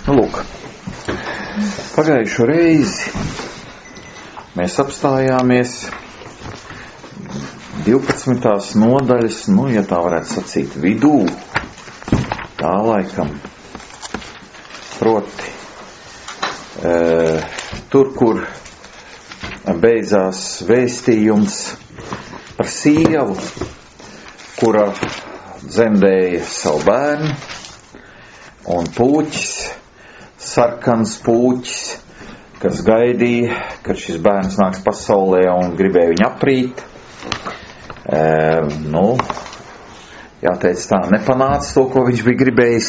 Lūk, pagājušo reizi mēs apstājāmies 12. nodaļas, ja tā varētu sacīt, vidū, tā laikam, proti, tur, kur beidzās vēstījums par sievu, kura dzemdēja savu bērnu, un puķis, sarkans puķis, kas gaidīja, kad šis bērns nāks pasaulē un gribēja viņu aprīt. Jāteic tā, nepanāca to, ko viņš bija gribējis.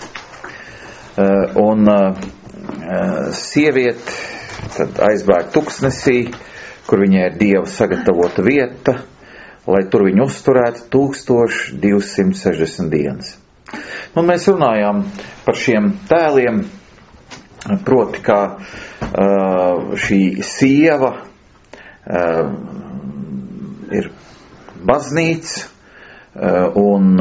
Sieviete tad aizbēga tuksnesī, kur viņai ir Dieva sagatavota vieta, lai tur viņu uzturētu 1260 dienas. Mēs runājām par šiem tēliem, proti, kā šī sieva ir baznīca, un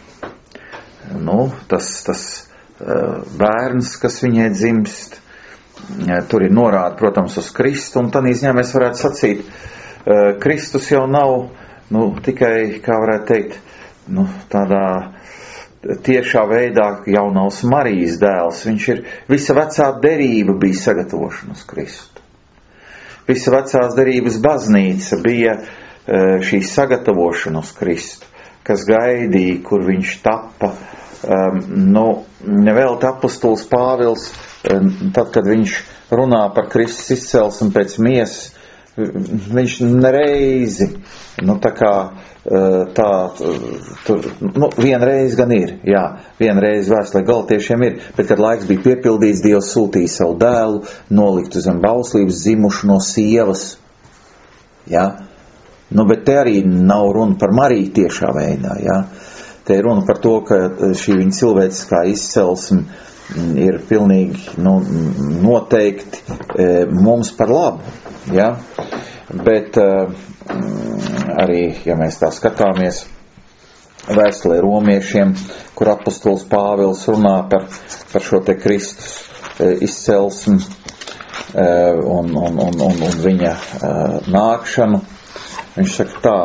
tas bērns, kas viņai dzimst, tur ir norāda, protams, uz Kristu, un tādā ziņā mēs varētu sacīt, Kristus jau nav, tikai, kā varētu teikt, tādā tiešā veidā jaunās Marijas dēls. Viņš ir, visa vecā derība bija sagatavošana uz Kristu. Visa vecās derības baznīca bija šī sagatavošana uz Kristu, kas gaidīja, kur viņš tappa. Nevēl apostols Pāvils, tad, kad viņš runā par Kristus izcelsmi pēc miesas, viņš nereizi, vienreiz gan ir, vienreiz vēstulē Galatiešiem ir, bet, kad laiks bija piepildīts, Dievs sūtīja savu dēlu, noliktu zem bauslības, zimušu no sievas, bet te arī nav runa par Mariju tiešā veidā, te ir runa par to, ka šī viņa cilvēciskā izcelsme ir pilnīgi, noteikti mums par labu, bet arī, ja mēs tā skatāmies vēstulē romiešiem, kur apostols Pāvils runā par šo te Kristus izcelsmi un viņa nākšanu, viņš saka tā,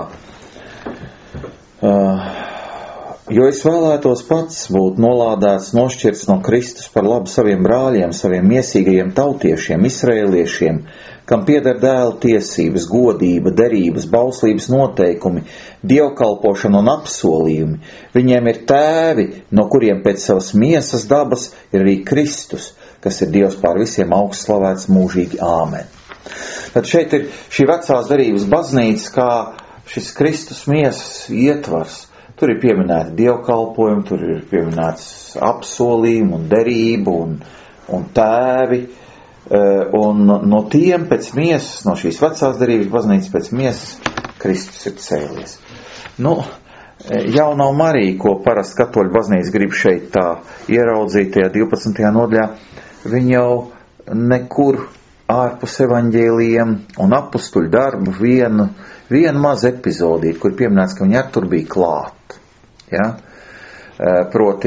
jo es vēlētos pats būt nolādēts, nošķirts no Kristus par labu saviem brāļiem, saviem miesīgajiem tautiešiem, izraēliešiem, kam pieder dēla tiesības, godība, derības, bauslības noteikumi, dievkalpošana un apsolījumi. Viņiem ir tēvi, no kuriem pēc savas miesas dabas ir arī Kristus, kas ir Dievs pār visiem augsts slavēts mūžīgi. Āmen. Tad šeit ir šī vecās derības baznīca, kā šis Kristus miesas ietvars. Tur ir pieminēti dievkalpojumi, tur ir pieminēts apsolījumi un derību un tēvi. Un no tiem pēc miesas, no šīs vecās derības baznīcas pēc miesas, Kristus ir cēlies. Jaunā Marija, ko parasti katoļu baznīca grib šeit tā ieraudzīt tajā 12. nodaļā, viņa jau nekur ārpus evaņģēlijiem un apustuļu darbu vienu mazu epizodīt, kur pieminēts, ka viņa ar tur bija klāt. Proti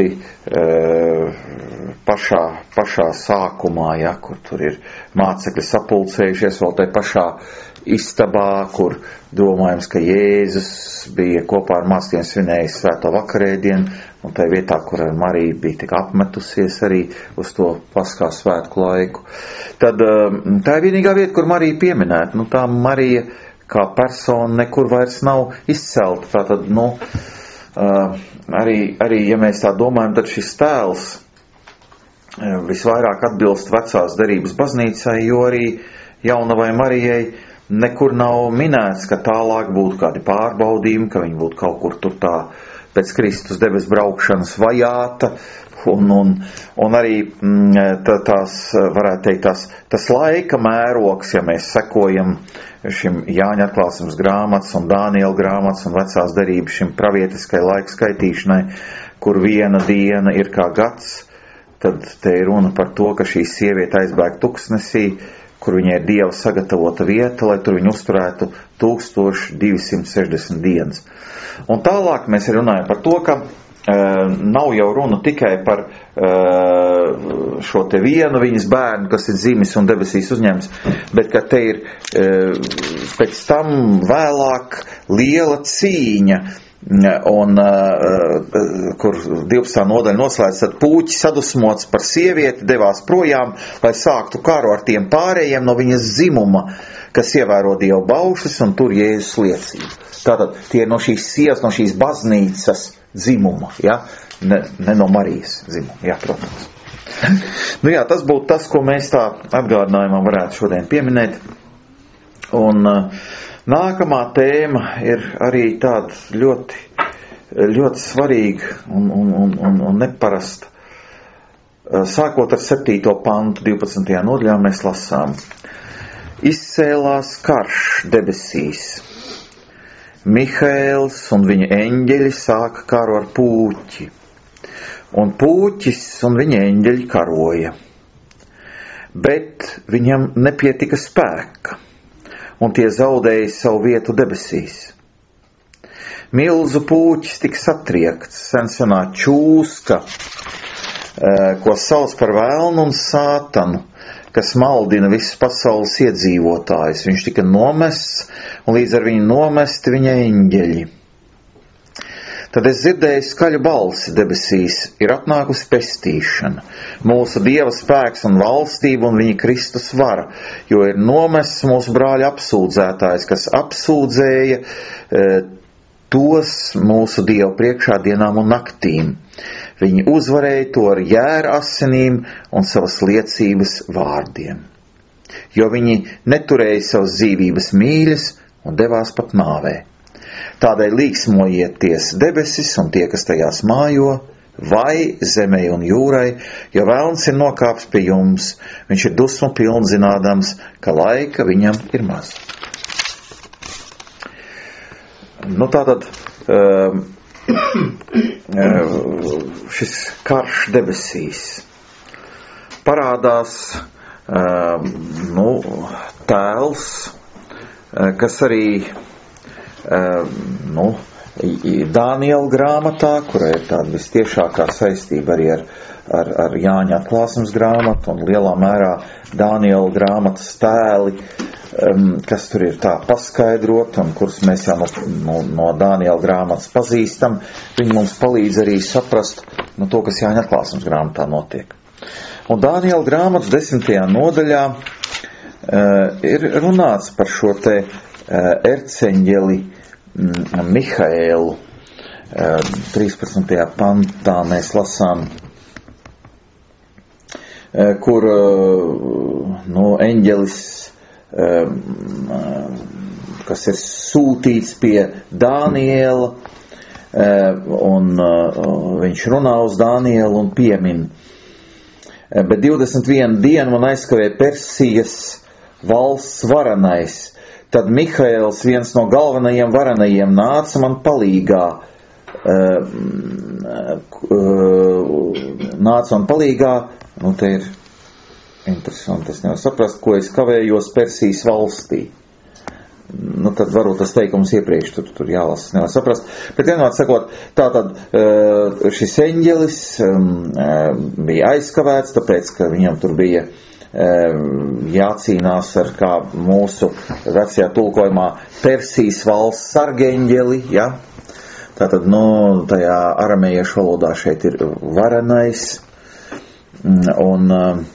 pašā sākumā, kur tur ir mācekļi sapulcējušies, vēl tai pašā istabā, kur domājams, ka Jēzus bija kopā ar mācekļiem svinējis svēto vakarēdienu, un tai vietā, kur ar Mariju bija tik apmetusies arī uz to Paskā svētku laiku. Tad tā ir vienīgā vieta, kur Marija pieminēta. Tā Marija kā persona nekur vairs nav izcelta. Tātad, arī, ja mēs tā domājam, tad šis tēls visvairāk atbilst vecās derības baznīcai, jo arī jaunavai Marijai nekur nav minēts, ka tālāk būtu kādi pārbaudījumi, ka viņa būtu kaut kur tur tā pēc Kristus debes braukšanas vajāta, un arī tās, varētu teikt, tas laika mērogs, ja mēs sekojam šim Jāņa atklāsmes grāmatas un Dāniela grāmatas un vecās derības šim pravietiskai laika skaitīšanai, kur viena diena ir kā gads, tad te ir runa par to, ka šī sieviete aizbēg tuksnesī, kur viņai ir Dieva sagatavota vieta, lai tur viņu uzturētu 1260 dienas. Un tālāk mēs runājam par to, ka nav jau runa tikai par šo te vienu viņas bērnu, kas ir dzimis un debesīs uzņemts, bet ka te ir pēc tam vēlāk liela cīņa, un kur 12. nodaļa noslēdz, tad puķis sadusmots par sievieti devās projām, lai sāktu karu ar tiem pārējiem no viņas dzimuma, kas ievēro Dievu baušas un tur Jēzus liecību. Tātad tie no šīs sievas, no šīs baznīcas dzimuma, ja? Ne no Marijas dzimuma, jā, protams. Nu jā, tas būtu tas, ko mēs tā atgādinājumā varētu šodien pieminēt. Un nākamā tēma ir arī tāda ļoti, ļoti svarīga un neparasta. Sākot ar 7. pantu 12. nodaļā mēs lasām. Izcēlās karš debesīs. Mihaēls un viņa eņģeļi sāka karu ar pūķi. Un pūķis un viņa eņģeļi karoja. Bet viņam nepietika spēka. Un tie zaudēja savu vietu debesīs. Milzu pūķis tika satriekts, sensenā čūska, ko sauc par velnu un sātanu, kas maldina visas pasaules iedzīvotājus. Viņš tika nomests, un līdz ar viņu nomesti viņa eņģeļi. Tad es dzirdēju skaļu balsi debesīs, ir atnākusi pestīšana, mūsu Dieva spēks un valstība un viņa Kristus vara, jo ir nomests mūsu brāļa apsūdzētājs, kas apsūdzēja tos mūsu Dievu priekšā dienām un naktīm. Viņi uzvarēja to ar jēra asinīm un savas liecības vārdiem, jo viņi neturēja savas dzīvības mīļas un devās pat nāvē. Tādēļ līksmojieties debesis un tie, kas tajās mājo, vai zemei un jūrai, jo velns ir nokāps pie jums, viņš ir dusmu pilns zinādams, ka laika viņam ir maz. Nu tātad šis karš debesīs parādās tēls, kas arī Dāniela grāmatā, kurai ir tāda vistiešākā saistība arī ar Jāņa atklāsmes grāmatu un lielā mērā Dāniela grāmatas tēli, kas tur ir tā paskaidrot un kurus mēs jau no Dāniela grāmatas pazīstam, viņi mums palīdz arī saprast to, kas Jāņa atklāsmes grāmatā notiek. Un Dāniela grāmatas 10. nodaļā ir runāts par šo te erceņģeli Mihaēlu. 13. pantā mēs lasām, kur eņģelis, kas ir sūtīts pie Dāniela, un viņš runā uz Dānielu un piemin. Bet 21 dienu man aizskavēja Persijas valsts varenais. Tad Mihaēls, viens no galvenajiem varenajiem, nāca man palīgā. Te ir interesanti, es nevaru saprast, ko es kavējos Persijas valstī. Tad varbūt tas teikums iepriekš tur jālasa, nevar saprast. Bet vienmēr sakot, tātad šis eņģelis bija aizkavēts, tāpēc, ka viņam tur bija jācīnās ar, kā mūsu vecajā tulkojumā, Persijas valsts sargeņģeli, ja? Tātad, tajā aramējiešu valodā šeit ir varenais, un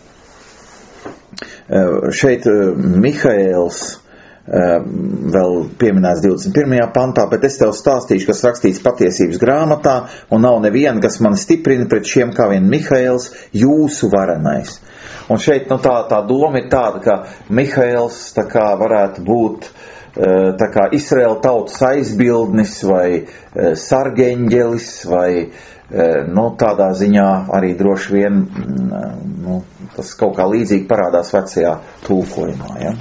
šeit Mihaēls vēl pieminēts 21. pantā, bet es tev stāstīšu, kas rakstīts patiesības grāmatā, un nav neviena, kas man stiprina pret šiem kā vien Mihaēls, jūsu varenais. Un šeit tā doma ir tāda, ka Mihaēls tā kā varētu būt tā kā Izraēla tautas aizbildnis vai sargeņģelis vai tādā ziņā arī droši vien tas kaut kā līdzīgi parādās vecajā tulkojumā, ja?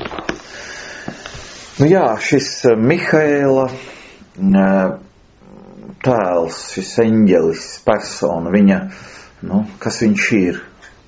Šis Mihaēla tēls, šis eņģelis, persona, viņa, kas viņš ir?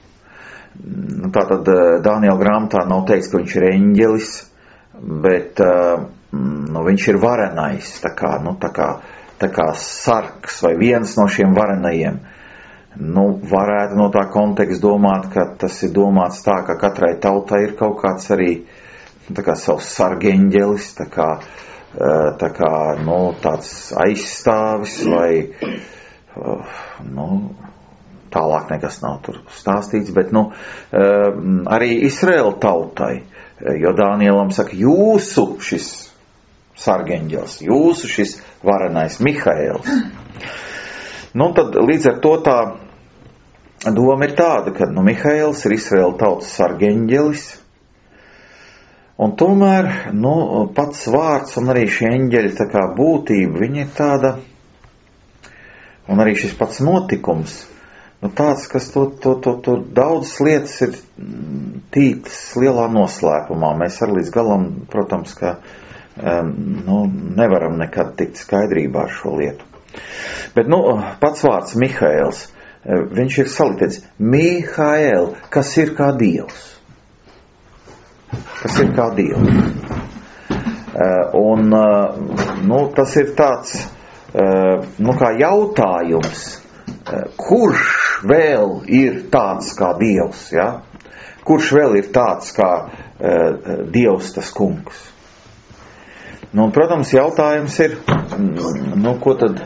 Tātad Dāniela grāmatā nav teikts, ka viņš ir eņģelis, bet viņš ir varenais, tā kā tā kā sargs vai viens no šiem varenajiem. Nu, varētu no tā konteksta domāt, ka tas ir domāts tā, ka katrai tautai ir kaut kāds arī tā kā savs sargeņģelis, tā kā nu, tāds aizstāvis vai nu, tālāk nekas nav tur stāstīts, bet nu, arī Izraēla tautai, jo Dānielam saka, jūsu šis sargeņģelis, jūsu šis varenais Mihaēls. Nu, tad līdz ar to tā doma ir tāda, ka nu, Mihaēls ir Izraēla tautas sargeņģelis, un tomēr nu, pats vārds un arī šie eņģeļi tā kā būtība, viņi ir tāda, un arī šis pats notikums, nu, tāds, kas tur daudzas lietas ir tītas lielā noslēpumā. Mēs arī līdz galam, protams, ka nu, nevaram nekad tikt skaidrībā ar šo lietu. Bet, nu, pats vārds Mihaēls, viņš ir saliktēts Mihaēl, kas ir kā Dievs. Kas ir kā Dievs. Un, nu, tas ir tāds, nu, kā jautājums, kurš vēl ir tāds kā Dievs, ja? Kurš vēl ir tāds kā Dievs tas kungs? Nu, un, protams, jautājums ir, nu, ko tad,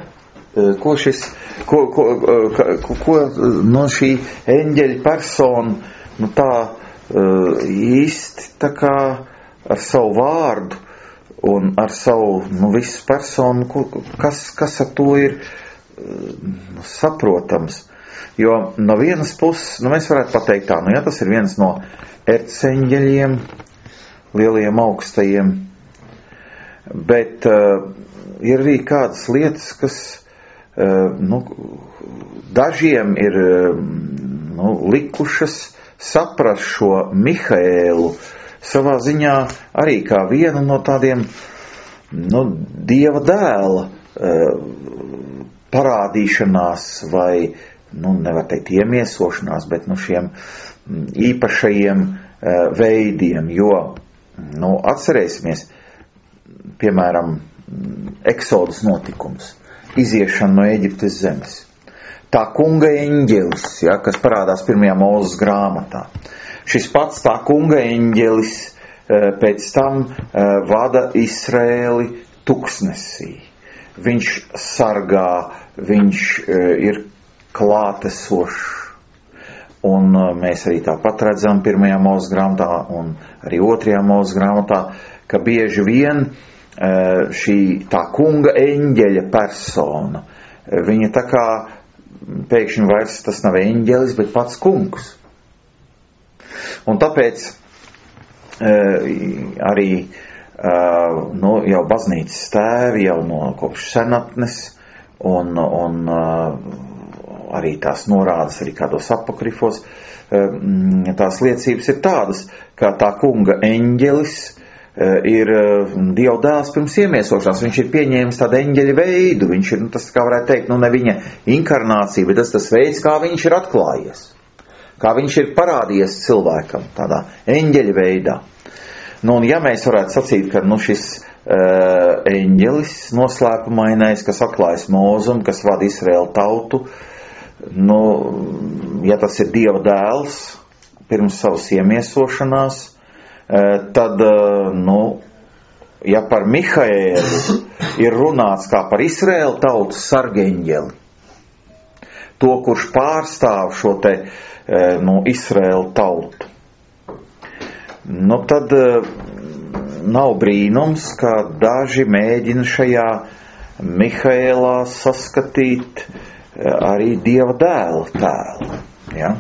ko no šī eņģeļa persona, nu, tā īsti tā kā ar savu vārdu un ar savu, nu, visu personu, kas ar to ir saprotams. Jo no vienas puses, nu, mēs varētu pateikt tā, nu, ja tas ir viens no erceņģeļiem, lielajiem augstajiem, bet ir arī kādas lietas, kas, nu, dažiem ir, nu, likušas saprast šo Mihaēlu savā ziņā arī kā vienu no tādiem, nu, Dieva dēla parādīšanās vai, nu, nevar teikt iemiesošanās, bet, nu, šiem īpašajiem veidiem, jo, nu, atcerēsimies, piemēram, Eksodas notikums, iziešana no Eģiptes zemes. Tā kunga eņģelis, ja, kas parādās 1. Mūzes grāmatā. Šis pats tā kunga eņģelis pēc tam vada Izraēli tuksnesī. Viņš sargā, viņš ir klātesošs. Un mēs arī tāpat redzam 1. Mūzes grāmatā un arī 2. Mūzes grāmatā, ka bieži vien šī tā kunga eņģeļa persona, viņa tā kā pēkšņi vairs tas nav eņģelis, bet pats kungs. Un tāpēc arī nu, jau baznīcas tēvi jau no kopš senatnes un arī tās norādes arī kādos apokrifos, tās liecības ir tādas, ka tā kunga eņģelis ir Dieva dēls pirms iemiesošanās. Viņš ir pieņēmis tādu eņģeļa veidu. Viņš ir, nu, tas kā varētu teikt, nu, ne viņa inkarnācija, bet tas veids, kā viņš ir atklājies. Kā viņš ir parādījies cilvēkam tādā eņģeļa veidā. Nu, un ja mēs varētu sacīt, ka, nu, šis eņģelis noslēpumainais, kas atklājas Mūzum, kas vada Izraēlu tautu, nu, ja tas ir Dieva dēls pirms savas iemiesošanās, tad, nu, ja par Mihaēlu ir runāts kā par Izraēla tautas sargeņģeli, to, kurš pārstāv šo te, nu, Izraēla tautu, nu, tad nav brīnums, ka daži mēģina šajā Mihaēlā saskatīt arī Dieva dēla tēlu, ja?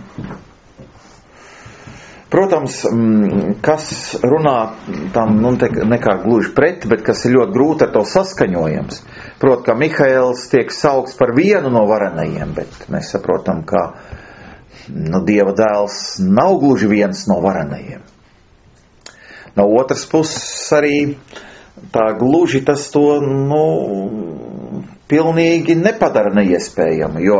Protams, kas runā tam, nu, nekā gluži pret, bet kas ir ļoti grūti ar to saskaņojams. Prot, ka Mihaēls tiek saukts par vienu no varenajiem, bet mēs saprotam, ka, nu, Dieva dēls nav gluži viens no varenajiem. No otras puses arī tā gluži tas to, nu, pilnīgi nepadara neiespējamu, jo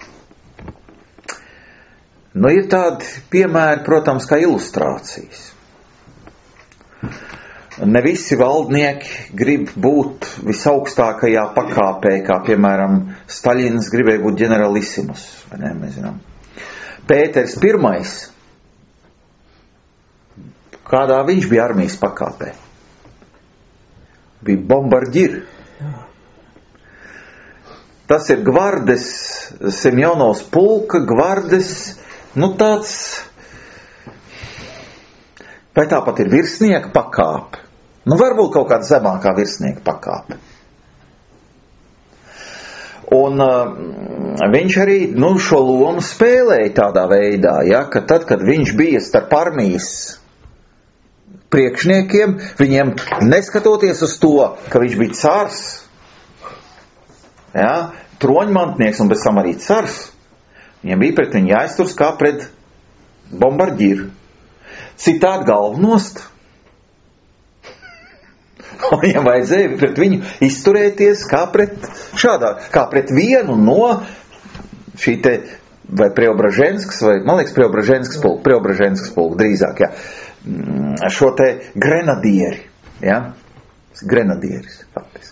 nu, ir tādi piemēri, protams, kā ilustrācijas. ne visi valdnieki grib būt visaugstākajā pakāpē, kā piemēram Staļins gribēja būt ģeneralissimus, vai ne, mēs zinām. Pēters I, kādā viņš bija armijas pakāpē? Bija bombardier. Tas ir gvardes, Semjonovs pulka, gvardes, tāds, vai tāpat ir virsnieka pakāpe? Varbūt kaut kāda zemākā virsnieka pakāpe. Un viņš arī šo lomu spēlēja tādā veidā, ka tad, kad viņš bija starp armijas priekšniekiem, viņiem neskatoties uz to, ka viņš bija cars, troņmantnieks un bez tam arī cars, viņiem bija pret viņu jāizturas kā pret bombardieru. Citādi galvnost. Un viņam vajadzēja pret viņu izturēties kā pret vienu no šī te, vai Preobraženskas, vai, man liekas, Preobraženskas pulka drīzāk, šo te grenadieri, grenadieris, faktiski.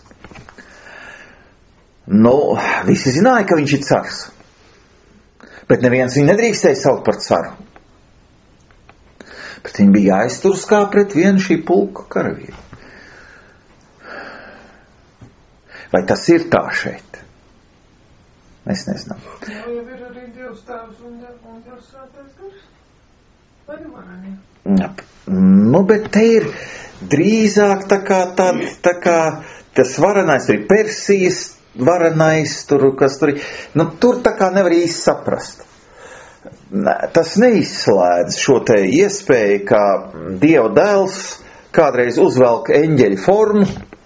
Visi zināja, ka viņš ir cars, bet neviens viņu nedrīkstēja saukt par caru. Bet viņi bija jāizturas kā pret vienu šī pulka karavīru. Vai tas ir tā šeit? Mēs nezinām. Jau ir arī Dievs tēvs un Dievs svētais gars? Vai varani? Bet te ir drīzāk tā kā tas varenais ir Persijas varenais, kas tur ir. Tur tā kā nevar īsti saprast. Tas neizslēdz šo te iespēju, ka Dieva dēls kādreiz uzvelk eņģeļa formu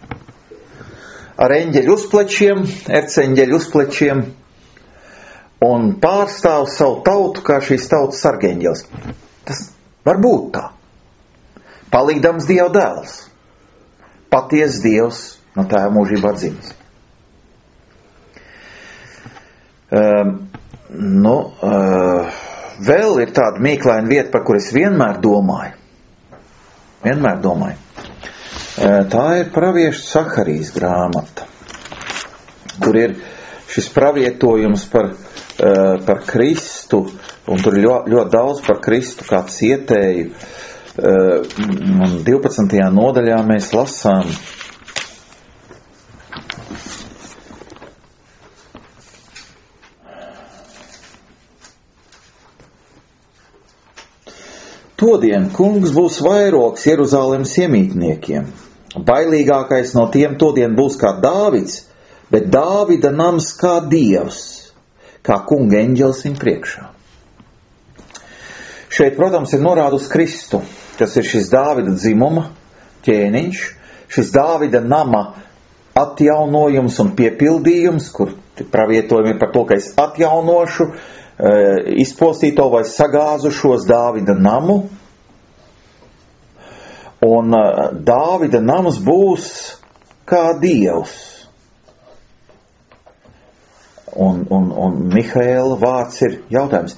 ar eņģeļu uzplečiem, erceņģeļu uzplečiem un pārstāv savu tautu kā šīs tautas sargeņģelis. Tas var būt tā. Palīdams Dieva dēls. Paties Dievs no Tēva mūžībā dzimis. Vēl ir tāda mīklaina vieta, par kur es vienmēr domāju. Tā ir pravieša Saharijas grāmata, kur ir šis pravietojums par Kristu, un tur ir ļoti daudz par Kristu kā cietēju. 12. nodaļā mēs lasām. Todien kungs būs vairogs Jeruzalemes iemītniekiem. Bailīgākais no tiem todien būs kā Dāvids, bet Dāvida nams kā Dievs, kā kunga eņģelis viņa priekšā. Šeit, protams, ir norāda uz Kristu, kas ir šis Dāvida dzimuma ķēniņš, šis Dāvida nama atjaunojums un piepildījums, kur pravietojumi ir par to, ka es atjaunošu izpostīto vai sagāzušos Dāvida namu, un Dāvida nams būs kā Dievs. Un Mihaēla vārds ir jautājums,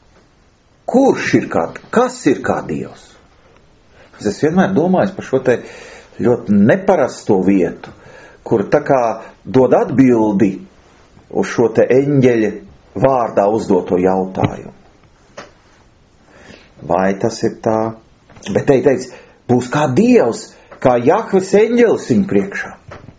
kas ir kā Dievs? Es vienmēr domāju par šo te ļoti neparasto vietu, kur tā kā dod atbildi uz šo te eņģeļa vārdā uzdoto jautājumu. Vai tas ir tā? Bet te teiks, būs kā Dievs, kā Jahves eņģelis viņa priekšā.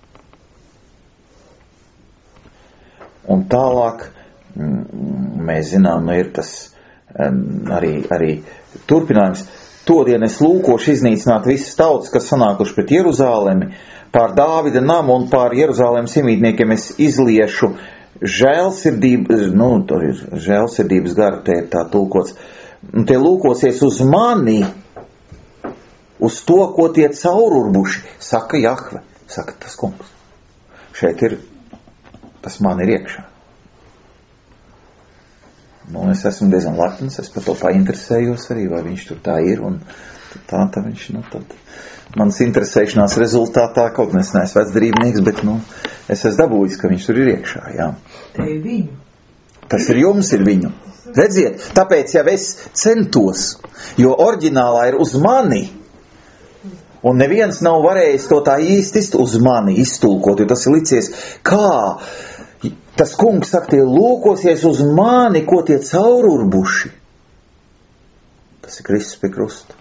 Un tālāk, mēs zinām, ir tas arī turpinājums. Todien es lūkošu iznīcināt visas tautas, kas sanākuši pret Jeruzalemi, pār Dāvida namu un pār Jeruzalemes iemītniekiem es izliešu žēlsirdības garu, te ir tā tulkots. Un tie lūkosies uz mani, uz to, ko tie caururbuši, saka Jahve, saka tas kungs. Šeit ir, tas man ir iekšā. Es esmu diezgan lepns, es par to painteresējos arī, vai viņš tur tā ir, un tā viņš, tad mans interesēšanās rezultātā, kaut nes neesmu vecdarībnieks, bet, es esmu dabūjis, ka viņš tur ir iekšā, jā. Te ir viņu. Tas ir jums, ir viņu. Redziet, tāpēc jau es centos, jo oriģinālā ir uz mani, Un neviens nav varējis to tā īsti uz mani iztulkot, jo tas ir licies, kā tas kungs saka, tie lūkosies uz mani, ko tie caururbuši. Tas ir Kristus pie krusta.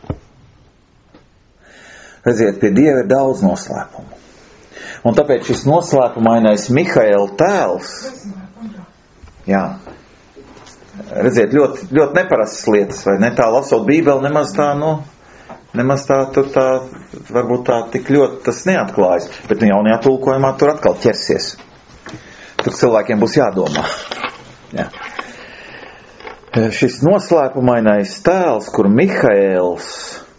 Redziet, pie Dieva ir daudz noslēpumu. Un tāpēc šis noslēpumainais Mihaela tēls, jā, redziet, ļoti, ļoti neparastas lietas, vai ne? Tā lasot Bībeli nemaz tā, tur tā, varbūt tā tik ļoti tas neatklājas, bet jaunajā tulkojumā tur atkal ķersies. Tur cilvēkiem būs jādomā. Jā. Šis noslēpumainais tēls, kur Mihaēls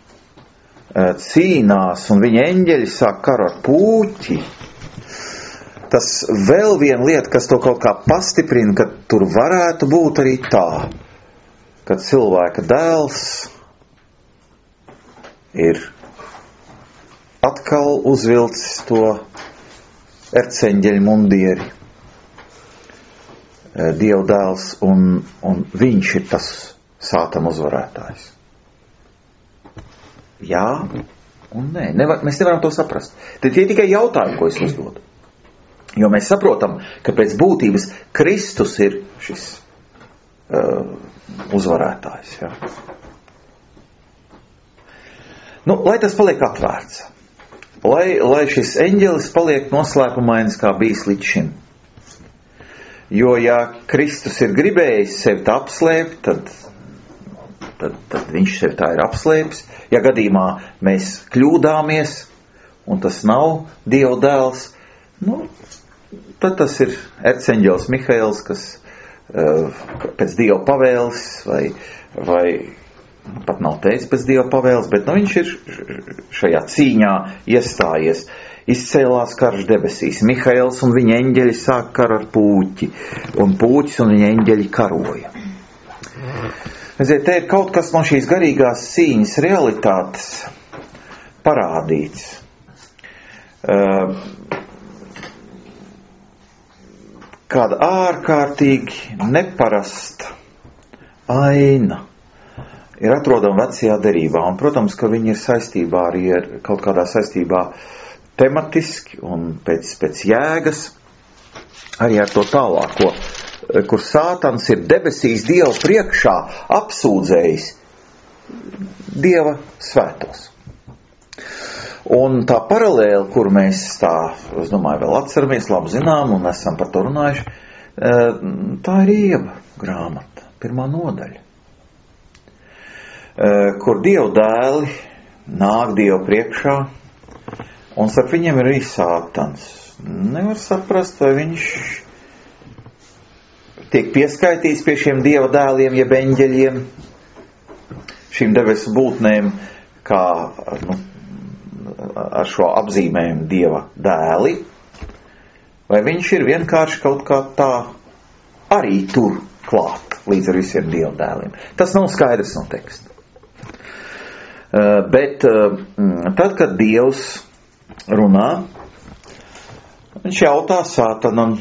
cīnās un viņa eņģeļi sāk karu ar pūķi, tas vēl viena lieta, kas to kaut kā pastiprina, ka tur varētu būt arī tā, ka cilvēka dēls ir atkal uzvilcis to erceņģeļu mundieri, Dieva dēls, un viņš ir tas Sātana uzvarētājs. Jā un nē. Mēs nevaram to saprast. Tie tikai jautājumi, ko es uzdodu. Jo mēs saprotam, ka pēc būtības Kristus ir šis uzvarētājs. Jā. Lai tas paliek atvērts. Lai šis eņģelis paliek noslēpumainis, kā bijis līdz šim. Jo, ja Kristus ir gribējis sevi tā apslēpt, tad viņš sevi tā ir apslēpis. Ja gadījumā mēs kļūdāmies, un tas nav Dieva dēls, tad tas ir erceņģelis Mihaēls, kas pēc Dieva pavēles, vai pat nav teicis pēc Dieva pavēles, bet viņš ir šajā cīņā iestājies. Izcēlās karš debesīs. Mihaēls un viņa eņģeļi sāk karu ar pūķi, un pūķis un viņa eņģeļi karoja. Redziet, te ir kaut kas no šīs garīgās cīņas realitātes parādīts. Kāda ārkārtīgi neparasta aina ir atrodama vecajā derībā, un, protams, ka viņi ir saistībā arī ar kaut kādā saistībā tematiski un pēc jēgas arī ar to tālāko, kur Sātans ir debesīs Dievu priekšā apsūdzējis Dieva svētos. Un tā paralēli, kur mēs es domāju, vēl atceramies, labi zinām un esam par to runājuši, tā ir Ieva grāmata, 1. nodaļa, kur Dieva dēli nāk Dievu priekšā, un starp viņiem ir arī Sātans. Nevar saprast, vai viņš tiek pieskaitīts pie šiem Dieva dēliem, jeb eņģeļiem, šīm debesu būtnēm, kā ar šo apzīmējumu Dieva dēli, vai viņš ir vienkārši kaut kā tā arī tur klāt līdz ar visiem Dieva dēliem. Tas nav skaidrs no teksta. Bet tad, kad Dievs runā, viņš jautā Sātanam,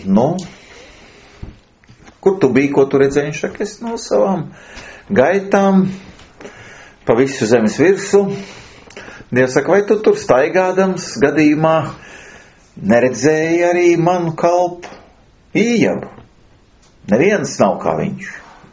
kur tu biji, ko tu redzēji? Viņš saka, es no savām gaitām pa visu zemes virsu. Dievs saka, vai tu tur staigādams gadījumā neredzēji arī manu kalpu Ījabu? Neviens nav kā viņš.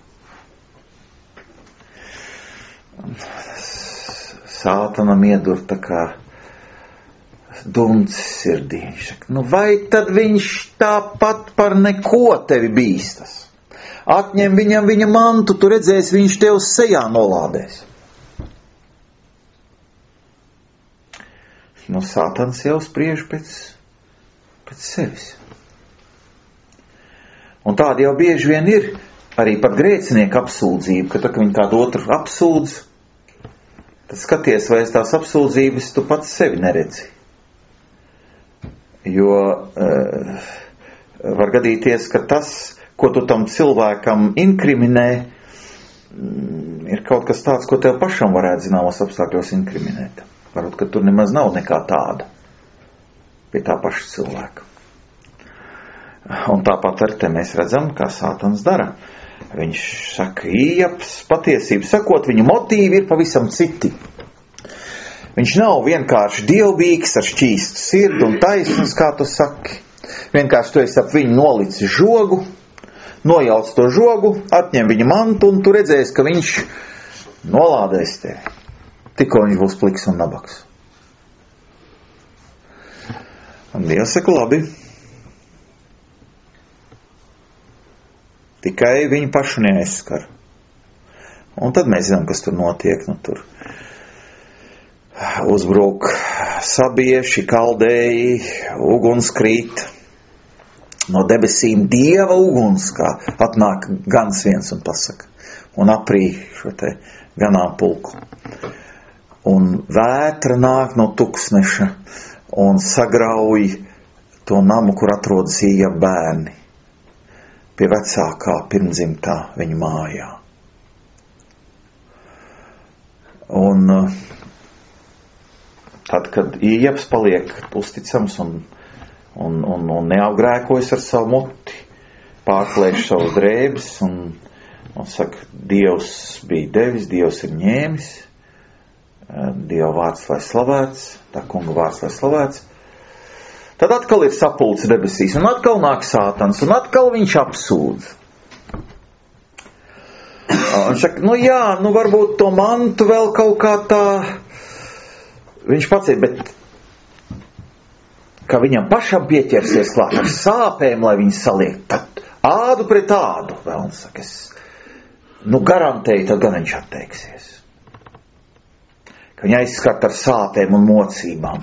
Sātanam iedur tā kā duncis sirdī. Viņš saka, vai tad viņš tāpat par neko tevi bīstas? Atņem viņam viņa mantu, tu redzēsi, viņš tev sejā nolādēs. Sātans jau spriež pēc sevis. Un tāda jau bieži vien ir arī pat grēcinieku apsūdzība, ka tā, ka viņi kādu otru apsūdz, tad skaties, vai tās apsūdzības tu pats sevi neredzi. Jo var gadīties, ka tas, ko tu tam cilvēkam inkriminē, ir kaut kas tāds, ko tev pašam varētu zināmos apstākļos inkriminēt. Varbūt, ka tur nemaz nav nekā tāda pie tā paša cilvēka. Un tāpat ar te mēs redzam, kā Sātans dara. Viņš saka, Ījabs, patiesību sakot, viņa motīvi ir pavisam citi. Viņš nav vienkārši dievbīgs ar šķīstu sirdi un taisnums, kā tu saki. Vienkārši tu esi ap viņu nolicis žogu, nojauc to žogu, atņem viņa mantu un tu redzēsi, ka viņš nolādēs tevi. Tikko viņš būs pliks un nabaks. Un Dievs saka, labi. Tikai viņu pašu neaizskar. Un tad mēs zinām, kas tur notiek. Nu, tur uzbruk sabieši, kaldēji, uguns krīt. No debesīm Dieva uguns, kā atnāk gans viens un pasaka. Un aprī šo te ganāmpulku. Un vētra nāk no tuksneša un sagrauj to namu, kur atrodas Ījaba bērni. Pie vecākā pirmdzimtā viņa mājā. Un tad, kad Ījabs paliek uzticams un neapgrēkojas ar savu muti, pārklēš savus drēbes un saka, Dievs bija devis, Dievs ir ņēmis, Dieva vārds lai slavēts, tā kunga vārds lai slavēts, tad atkal ir sapulce debesīs, un atkal nāk Sātans, un atkal viņš apsūdz. Viņš saka, varbūt to mantu vēl kaut kā tā, viņš pats ir, bet ka viņam pašam pieķersies klāt ar sāpēm, lai viņi saliek, tad ādu pret ādu, vēl un saka, garantēju, tad gan viņš atteiksies. Ka viņa aizskart ar sāpēm un mocībām.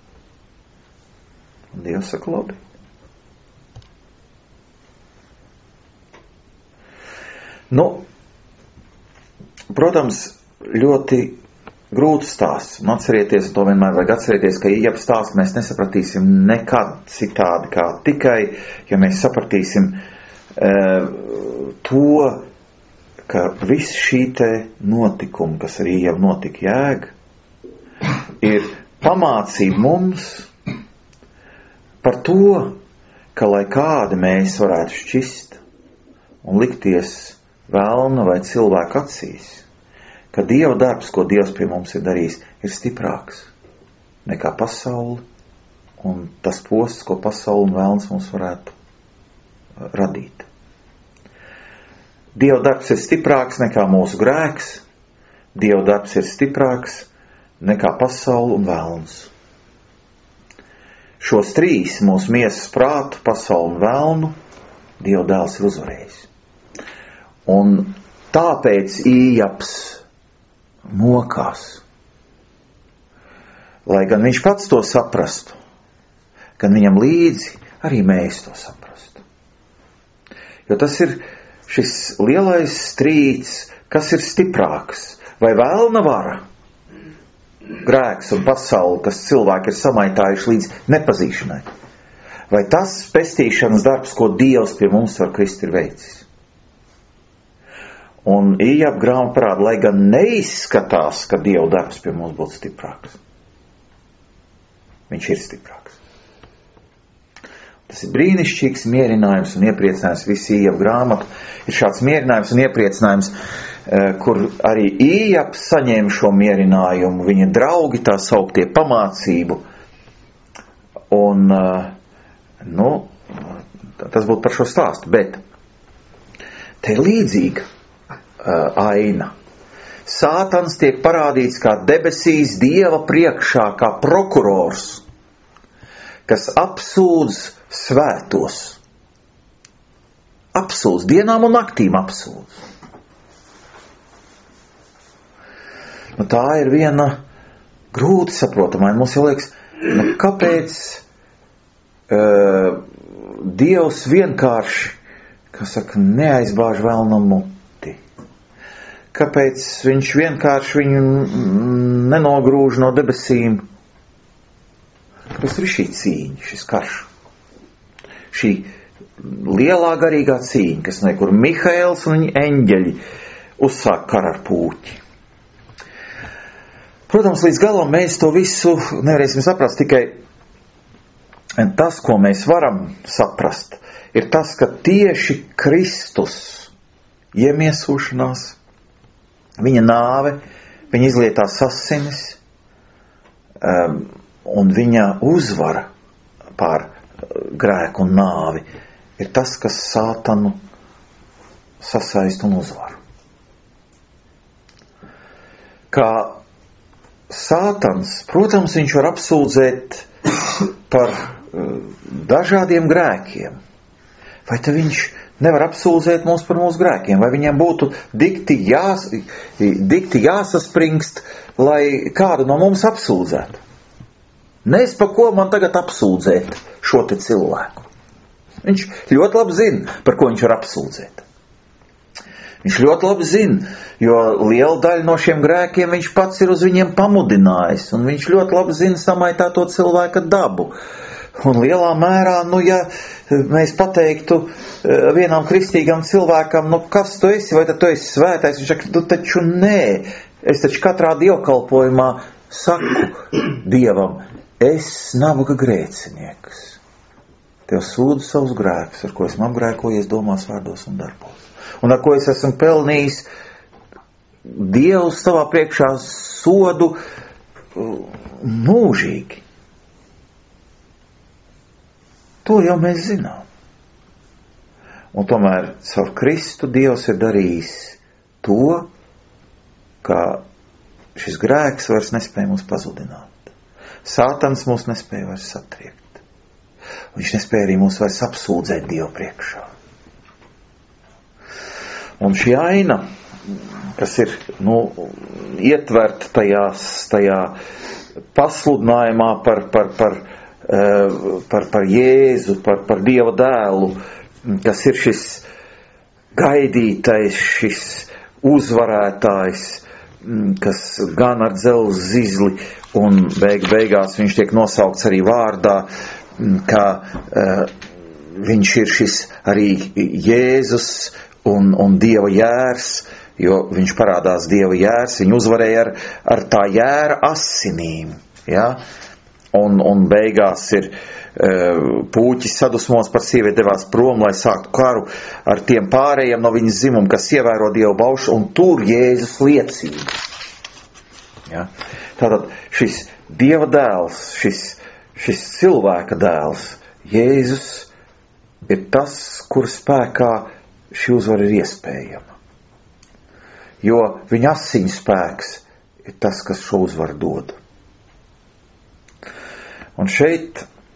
Un Dievs saka, labi. Protams, ļoti grūts stāsts. Un atcerieties, to vienmēr vajag atcerieties, ka Ījaba stāstu mēs nesapratīsim nekad citādi, kā tikai, ja mēs sapratīsim to, ka viss šī te notikumi, kas ar Ījabu notika, jēga, ir pamācība mums par to, ka lai kādi mēs varētu šķist un likties velna vai cilvēku acīs, ka Dieva darbs, ko Dievs pie mums ir darījis, ir stiprāks nekā pasauli un tas posts, ko pasauli un velns mums varētu radīt. Dieva darbs ir stiprāks nekā mūsu grēks, Dieva darbs ir stiprāks nekā pasauli un velns. Šos trīs, mūsu miesas prātu, pasauli un velnu, Dieva dēls ir uzvarējis. Un tāpēc Ījabs mokās. Lai gan viņš pats to saprastu, gan viņam līdzi arī mēs to saprastu. Jo tas ir šis lielais strīds, kas ir stiprāks, vai velna vara, grēks un pasauli, kas cilvēki ir samaitājuši līdz nepazīšanai, vai tas pestīšanas darbs, ko Dievs pie mums ar Kristu ir veicis. Un Ījaba grāmata parāda, lai gan neizskatās, ka Dieva darbs pie mums būtu stiprāks. Viņš ir stiprāks. Tas ir brīnišķīgs mierinājums un iepriecinājums. Visi Ījaba grāmatu ir šāds mierinājums un iepriecinājums, kur arī Ījabs saņēma šo mierinājumu, viņa draugi tā sauktie pamācību. Un, tas būtu par šo stāstu, bet te ir līdzīga aina. Sātans tiek parādīts kā debesīs Dieva priekšā, kā prokurors, kas apsūdz svētos. Apsūdz, dienām un naktīm apsūdz. Tā ir viena grūti saprotamā. Mums jau liekas, kāpēc Dievs vienkārši, neaizbāž velnam muti? Kāpēc viņš vienkārši viņu nenogrūž no debesīm? Kāpēc ir šī cīņa, šis karš? Šī lielā garīgā cīņa, kas kur Mihaēls un viņa eņģeļi uzsāk karu ar pūķi. Protams, līdz galam mēs to visu nevarēsim saprast, tikai tas, ko mēs varam saprast, ir tas, ka tieši Kristus iemiesūšanās, viņa nāve, viņa izlietās asinis un viņa uzvara pār grēku un nāvi ir tas, kas Sātanu sasaist un uzvar. Kā Sātans, protams, viņš var apsūdzēt par dažādiem grēkiem. Vai tad viņš nevar apsūdzēt mūs par mūsu grēkiem? Vai viņam būtu dikti jāsaspringst, lai kādu no mums apsūdzētu? Nes pa ko man tagad apsūdzēt šo te cilvēku? Viņš ļoti labi zina, par ko viņš var apsūdzēt. Viņš ļoti labi zina, jo liela daļa no šiem grēkiem viņš pats ir uz viņiem pamudinājis, un viņš ļoti labi zina samaitāto cilvēka dabu. Un lielā mērā, ja mēs pateiktu vienam kristīgam cilvēkam, kas tu esi, vai tad tu esi svētais, viņš saka, tu taču nē, es taču katrā dievkalpojumā saku Dievam, es nabaga grēcinieks. Tev sūdu savus grēkus, ar ko esmu apgrēkojies domās, vārdos un darbos. Un ar ko es esmu pelnījis Dievs savā priekšā sodu mūžīgi. To jau mēs zinām. Un tomēr caur Kristu Dievs ir darījis to, ka šis grēks vairs nespēja mūs pazudināt. Sātans mūs nespēja vairs satriekt. Viņš nespēja arī mūs vairs apsūdzēt Dievu priekšā. Un šī aina, kas ir ietverta tajā pasludinājumā par Jēzu, par Dieva dēlu, kas ir šis gaidītais, šis uzvarētājs, kas gan ar dzelzs zizli, un beigās viņš tiek nosaukts arī vārdā, ka viņš ir šis arī Jēzus un Dieva jērs, jo viņš parādās Dieva jērs, viņu uzvarēja ar tā jēra asinīm, ja? Un beigās ir pūķis sadusmos par sievieti devās prom, lai sāktu karu ar tiem pārējiem no viņas dzimuma, kas ievēro Dieva baušu, un tur Jēzus liecība. Ja? Tātad šis Dieva dēls, šis cilvēka dēls, Jēzus, ir tas, kur spēkā šī uzvara ir iespējama. Jo viņa asiņu spēks ir tas, kas šo uzvaru dod. Un šeit,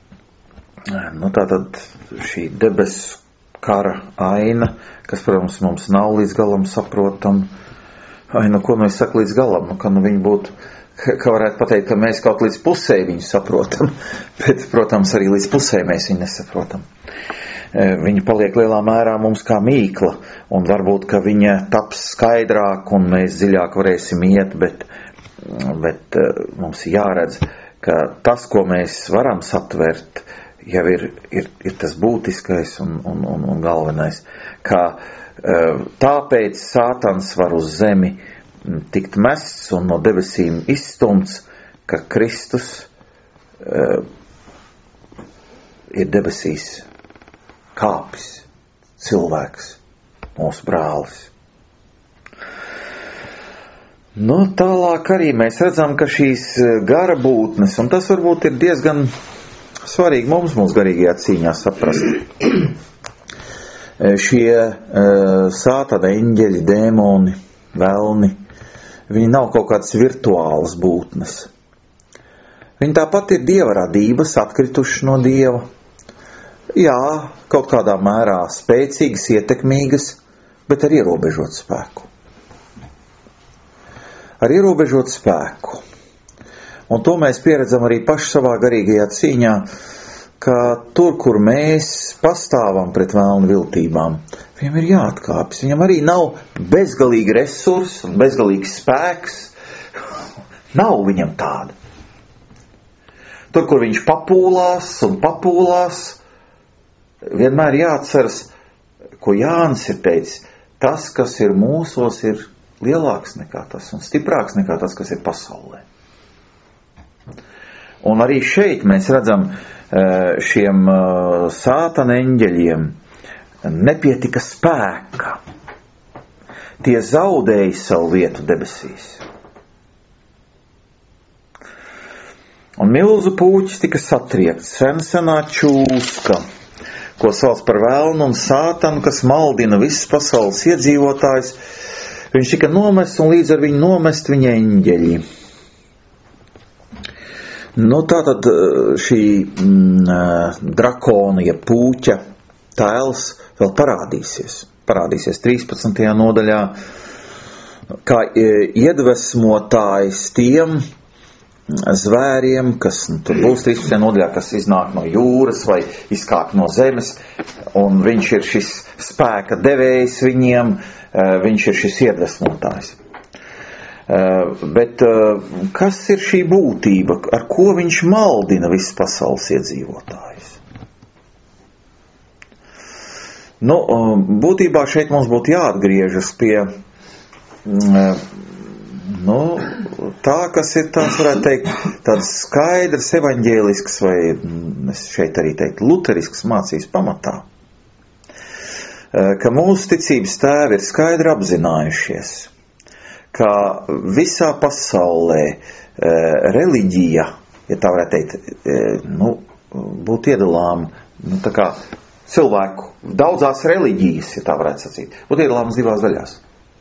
tātad šī debesu kara aina, kas, protams, mums nav līdz galam saprotama. Ko mēs saka līdz galam? Viņi būtu, ka varētu pateikt, ka mēs kaut līdz pusē viņu saprotam, bet, protams, arī līdz pusē mēs viņu nesaprotam. Viņa paliek lielā mērā mums kā mīkla, un varbūt, ka viņa taps skaidrāk, un mēs dziļāk varēsim iet, bet mums ir jāredz, ka tas, ko mēs varam satvert, jau ir tas būtiskais un galvenais, ka tāpēc Sātans var uz zemi tikt mests un no debesīm izstumts, ka Kristus ir debesīs kāpis, cilvēks, mūsu brālis. Tālāk arī mēs redzam, ka šīs gara būtnes, un tas varbūt ir diezgan svarīgi mums mūsu garīgajā cīņā saprast. Šie Sātana eņģeļi, dēmoni, velni, viņi nav kaut kādas virtuālas būtnes. Viņi tāpat ir Dieva radības, atkrituši no Dieva. Jā, kaut kādā mērā spēcīgas, ietekmīgas, bet ar ierobežotu spēku. Ar ierobežotu spēku. Un to mēs pieredzam arī paši savā garīgajā cīņā, ka tur, kur mēs pastāvam pret vēlnu viltībām, viņam ir jāatkāpjas. Viņam arī nav bezgalīgi resursi un bezgalīgs spēks. Nav viņam tāda. Tur, kur viņš papūlās, vienmēr jāatceras, ko Jānis ir teicis, tas, kas ir mūsos, ir lielāks nekā tas un stiprāks nekā tas, kas ir pasaulē. Un arī šeit mēs redzam šiem Sātana eņģeļiem nepietika spēka. Tie zaudēja savu vietu debesīs. Un milzu pūķis tika satriekts, senā čūska, ko sauc par velnu un sātanu, kas maldina visas pasaules iedzīvotājus. Viņš tika nomests un līdz ar viņu nomest viņa eņģeļi. Nu, tātad šī drakona, ja pūķa tēls vēl parādīsies 13. nodaļā, kā iedvesmotājs tiem zvēriem, kas tur būs 13. nodaļā, kas iznāk no jūras vai izkāp no zemes, un viņš ir šis spēka devējs viņiem, viņš ir šis iedvesmotājs. Bet kas ir šī būtība, ar ko viņš maldina visas pasaules iedzīvotājus? Nu, būtībā šeit mums būtu jāatgriežas pie tā, kas ir tāds, varētu teikt, tāds skaidrs evaņģēlisks vai, es šeit arī teiktu, luterisks mācības pamatā, ka mūsu ticības tēvi ir skaidri apzinājušies, ka visā pasaulē reliģija, ja tā varētu teikt, būtu iedalām, tā kā cilvēku daudzās reliģijas, ja tā varētu sacīt, būtu iedalāmas divās daļās.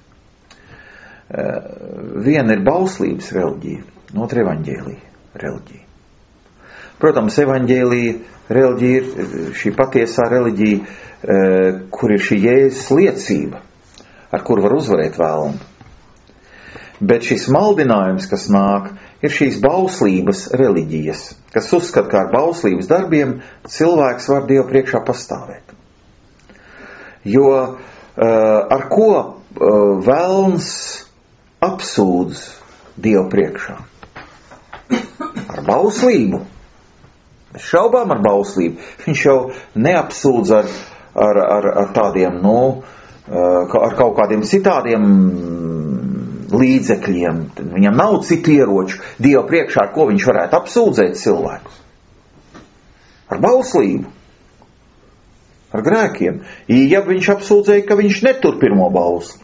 Viena ir bauslības reliģija, otra evaņģēlija reliģija. Protams, evaņģēlija reliģija ir šī patiesā reliģija, kur ir šī Jēzus liecība, ar kuru var uzvarēt vēlnu. Bet šis maldinājums, kas nāk, ir šīs bauslības reliģijas, kas uzskata, ka ar bauslības darbiem cilvēks var Dievu priekšā pastāvēt. Jo ar ko vēlns apsūdz Dievu priekšā? Ar bauslību. Bez šaubām ar bauslību. Viņš jau neapsūdz ar tādiem, ar kaut kādiem citādiem līdzekļiem. Viņam nav citu ieroču Dievu priekšā, ar ko viņš varētu apsūdzēt cilvēkus. Ar bauslību. Ar grēkiem. Ja viņš apsūdzēja, ka viņš netur pirmo bausli.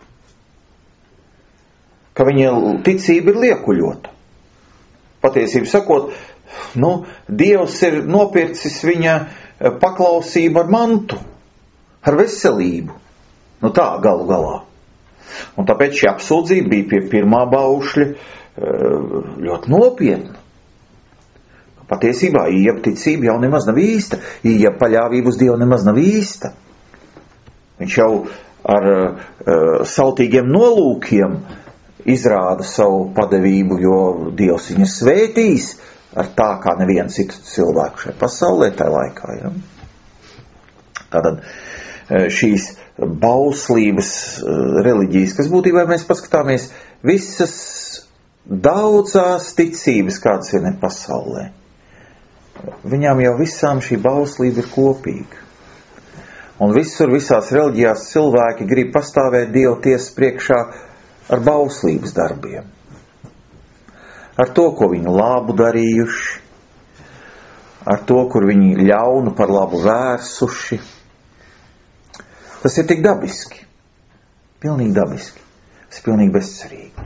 Ka viņa ticība ir liekuļota. Patiesību sakot, Dievs ir nopircis viņa paklausību ar mantu, ar veselību. Tā galu galā. Un tāpēc šī apsūdzība bija pie pirmā baušļa ļoti nopietna. Patiesībā Ījaba ticība jau nemaz nav īsta. Ījaba paļāvība uz Dievu nemaz nav īsta. Viņš jau ar sautīgiem nolūkiem izrāda savu padevību, jo Dievs viņu svētīs ar tā kā nevienu citu cilvēku šajā pasaulē tajā laikā. Ja? Tātad šīs bauslības reliģijas, kas būtībā mēs paskatāmies visas daudzās ticības, kādas ir ne pasaulē. Viņām jau visām šī bauslība ir kopīga. Un visās reliģijās cilvēki grib pastāvēt Dievu tiesas priekšā ar bauslības darbiem. Ar to, ko viņi labu darījuši, ar to, kur viņi ļaunu par labu vērsuši. Tas ir tik dabiski. Pilnīgi dabiski. Tas ir pilnīgi bezcerīgi.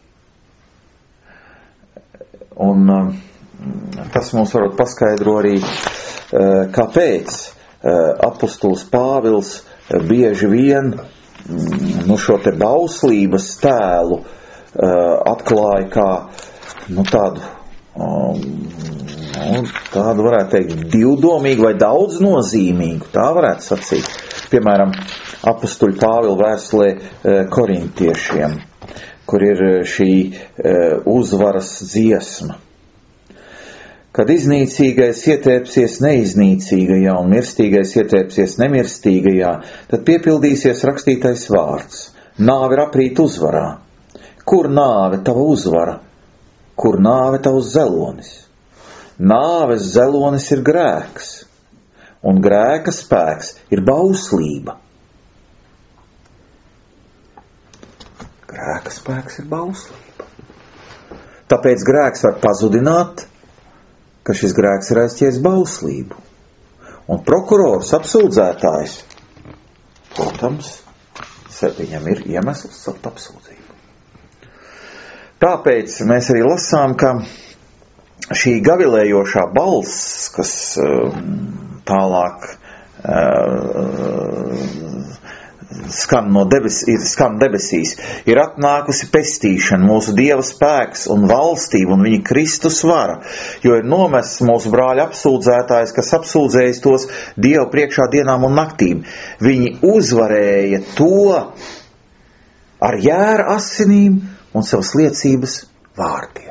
Un tas mums varbūt paskaidro arī, kāpēc apostols Pāvils bieži vien šo te bauslības tēlu atklāja kā tādu varētu teikt divdomīgu vai daudznozīmīgu, tā varētu sacīt. Piemēram, apostoļa Pāvila vēstulē korintiešiem, kur ir šī uzvaras dziesma. Kad iznīcīgais ietērpsies neiznīcīgajā un mirstīgais ietērpsies nemirstīgajā, tad piepildīsies rakstītais vārds. Nāve ir aprīt uzvarā. Kur nāve tava uzvara? Kur nāve tavs zelonis? Nāves zelonis ir grēks, un grēka spēks ir bauslība. Grēka spēks ir bauslība. Tāpēc grēks var pazudināt, ka šis grēks ir aizķēris bauslību. Un prokurors, apsūdzētājs, protams, viņam ir iemesls celt apsūdzību. Tāpēc mēs arī lasām, ka šī gavilējošā balss, kas tālāk skan debesīs, ir atnākusi pestīšana, mūsu Dieva spēks un valstība un viņa Kristus vara, jo ir nomests mūsu brāļa apsūdzētājs, kas apsūdzējis tos Dievu priekšā dienām un naktīm. Viņi uzvarēja to ar jēra asinīm un savas liecības vārdiem.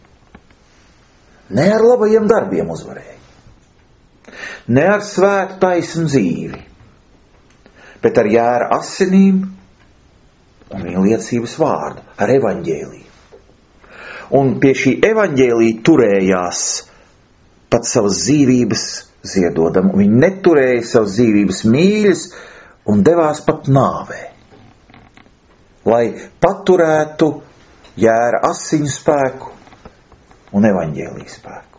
Ne ar labajiem darbiem uzvarēja, ne ar svētu taisnu dzīvi, bet ar jēra asinīm un viņa liecības vārdu, ar evaņģēliju. Un pie šī evaņģēlija turējās pat savas dzīvības ziedodam, un viņi neturēja savas dzīvības mīļas un devās pat nāvē, lai paturētu jēra asiņu spēku un evaņģēlija spēku.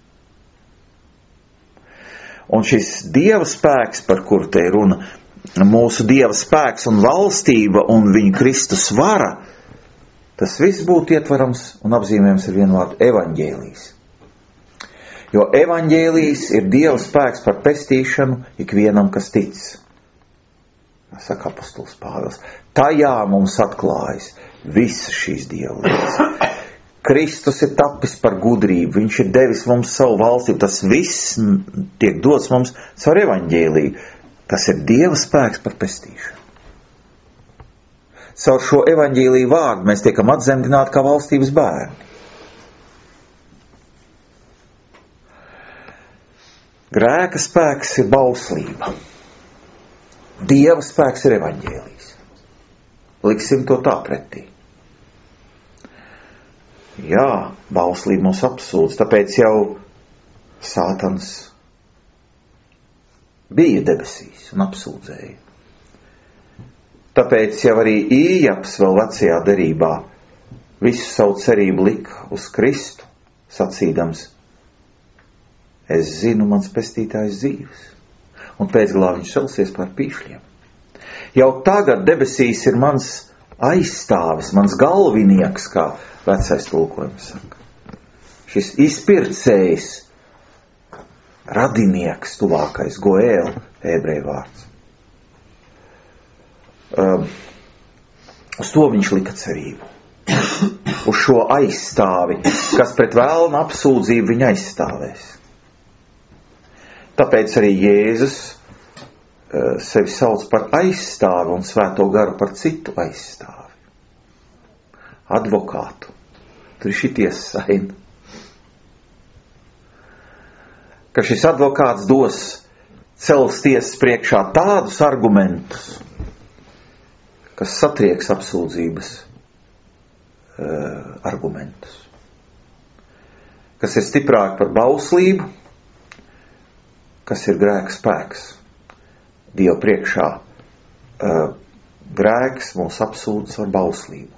Un šis Dieva spēks, par kuru te ir runa, mūsu Dieva spēks un valstība un viņa Kristus vara, tas viss būtu ietverams un apzīmējams ar vienu vārdu – evaņģēlijs. Jo evaņģēlijs ir Dieva spēks par pestīšanu ikvienam, kas tic. Saka apostols Pāvils. Tajā mums atklājas visas šīs Dieva lietas. Kristus ir tapis par gudrību, viņš ir devis mums savu valstību, tas viss tiek dots mums caur evaņģēliju. Tas ir Dieva spēks par pestīšanu. Caur šo evaņģēliju vārdu mēs tiekam atzemdināti kā valstības bērni. Grēka spēks ir bauslība. Dieva spēks ir evaņģēlijs. Liksim to tā pretī. Jā, bauslība mūs apsūdz, tāpēc jau Sātans bija debesīs un apsūdzēja. Tāpēc jau arī Ījaps vēl vecajā derībā visu savu cerību lika uz Kristu, sacīdams: es zinu, mans pestītājs dzīves, un pēcgalā viņš celsies pār pīšļiem. Jau tagad debesīs ir mans aizstāvis, mans galvinieks, kā vecais tulkojums saka. Šis izpircējs, radinieks, tuvākais, goēl, ebreju vārds. Uz to viņš lika cerību. Uz šo aizstāvi, kas pret vēlna apsūdzību viņa aizstāvēs. Tāpēc arī Jēzus sevi sauc par aizstāvi un Svēto garu par citu aizstāvi. Advokātu. Tur ir šī tiesa saina. Ka šis advokāts dos cels tiesas priekšā tādus argumentus, kas satrieks apsūdzības argumentus, kas ir stiprāki par bauslību, kas ir grēka spēks. Dieva priekšā grēks mūs apsūdz ar bauslību.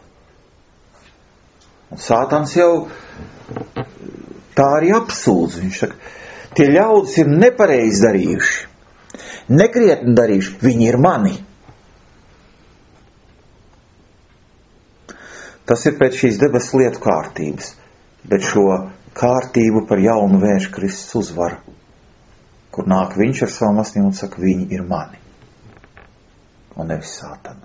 Un Sātans jau tā arī apsūdz. Viņš saka, tie ļaudis ir nepareizi darījuši, nekrietni darījuši, viņi ir mani. Tas ir pēc šīs debesu lietu kārtības, bet šo kārtību par jaunu vērš Kristus uzvara, kur nāk viņš ar savam asnīm un saka, viņi ir mani, un nevis Sātana.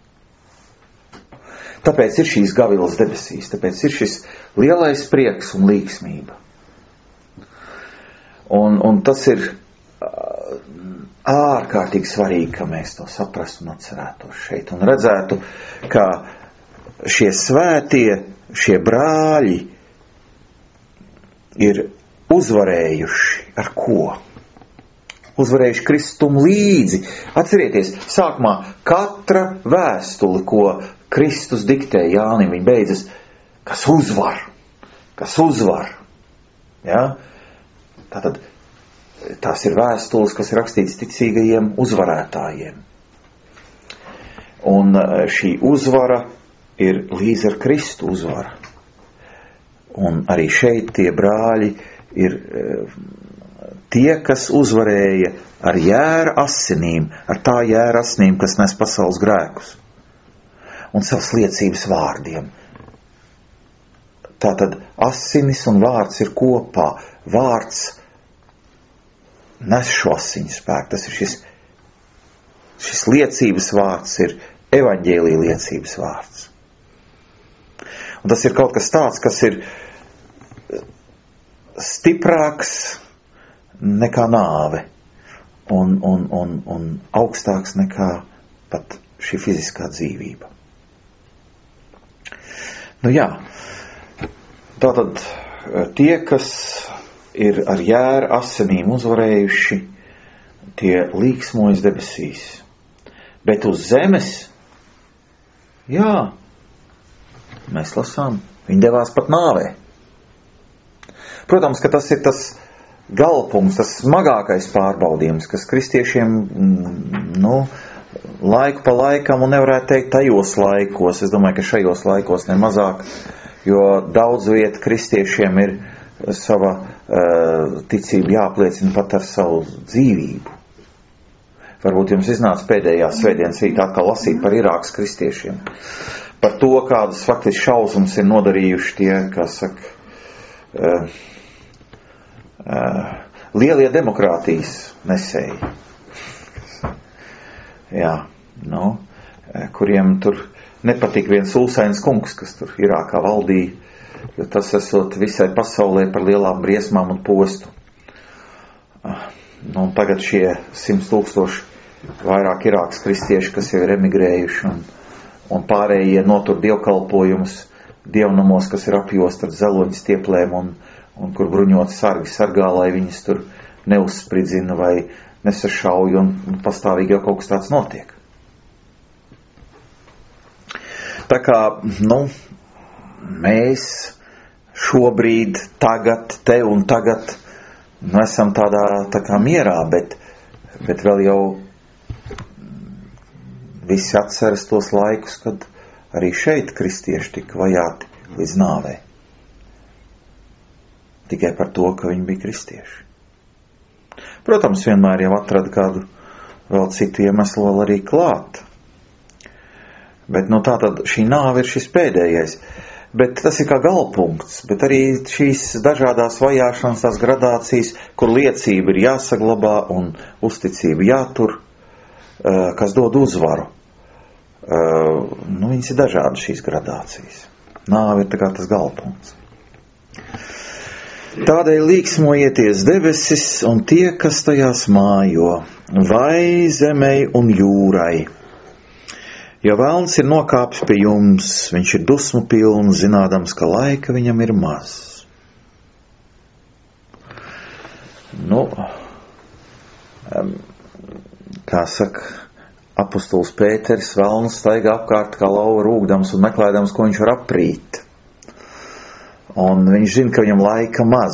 Tāpēc ir šīs gavilas debesīs, tāpēc ir šis lielais prieks un līgsmība. Un tas ir ārkārtīgi svarīgi, ka mēs to saprastu un atcerētos šeit. Un redzētu, ka šie svētie, šie brāļi ir uzvarējuši ar ko? Uzvarējuši Kristumu līdzi. Atcerieties, sākumā katra vēstuli, ko Kristus diktē Jānim, viņa beidzas, kas uzvar. Ja? Tātad tās ir vēstules, kas ir rakstītas ticīgajiem uzvarētājiem. Un šī uzvara ir līdz ar Kristu uzvara. Un arī šeit tie brāļi ir tie, kas uzvarēja ar jēra asinīm, ar tā jēra asinīm, kas nes pasaules grēkus. Un savas liecības vārdiem. Tātad Asinis un vārds ir kopā. Vārds nes šo asiņu spēku. Tas ir šis liecības vārds, ir evaņģēlija liecības vārds. Un tas ir kaut kas tāds, kas ir stiprāks nekā nāve un augstāks nekā pat šī fiziskā dzīvība. Nu jā, tātad tie, kas ir ar jēra asinīm uzvarējuši, tie līksmojas debesīs. Bet uz zemes, jā, mēs lasām, viņi devās pat nāvē. Protams, ka tas ir tas galpunkts, tas smagākais pārbaudījums, kas kristiešiem, laiku pa laikam, un nevarētu teikt tajos laikos, es domāju, ka šajos laikos nemazāk, jo daudz vieta kristiešiem ir sava ticība jāpliecina pat ar savu dzīvību. Varbūt jums iznāca pēdējā svētdienas rītā atkal lasīt par Irākas kristiešiem. Par to, kādas faktiski šausmas ir nodarījuši tie, kā saka, lielie demokrātijas nesēji. Jā, kuriem tur nepatīk viens ūsains kungs, kas tur Irākā valdīja, jo tas esot visai pasaulē par lielām briesmām un postu. Un tagad šie 100,000 vairāk Irākas kristieši, kas jau ir emigrējuši un pārējie notur dievkalpojumus dievnamos, kas ir apjost ar zeloņu stieplēm un kur bruņot sargi sargā, lai viņas tur neuzspridzina vai nesašauj un pastāvīgi jau kaut kas tāds notiek. Tā kā, mēs šobrīd, tagad, te un tagad, esam tā kā mierā, bet vēl jau visi atceras tos laikus, kad arī šeit kristieši tika vajāti līdz nāvei. Tikai par to, ka viņi bija kristieši. Protams, vienmēr jau atrada kādu vēl citu iemeslu vēl arī klāt. Bet tātad šī nāve ir šis pēdējais. Bet tas ir kā galpunkts, bet arī šīs dažādās vajāšanas, tās gradācijas, kur liecība ir jāsaglabā un uzticība jātur, kas dod uzvaru. Viņas ir dažādas šīs gradācijas. Nāve ir tā kā tas galpunkts. Tādēļ līksmojieties debesis un tie, kas tajās mājo, vai zemei un jūrai. Jo velns ir nokāpis pie jums, viņš ir dusmu pilns, zinādams, ka laika viņam ir maz. Kā saka apostols Pēteris, velns staigā apkārt kā lauva rūgdams un meklēdams, ko viņš var aprīt. Un viņš zina, ka viņam laika maz,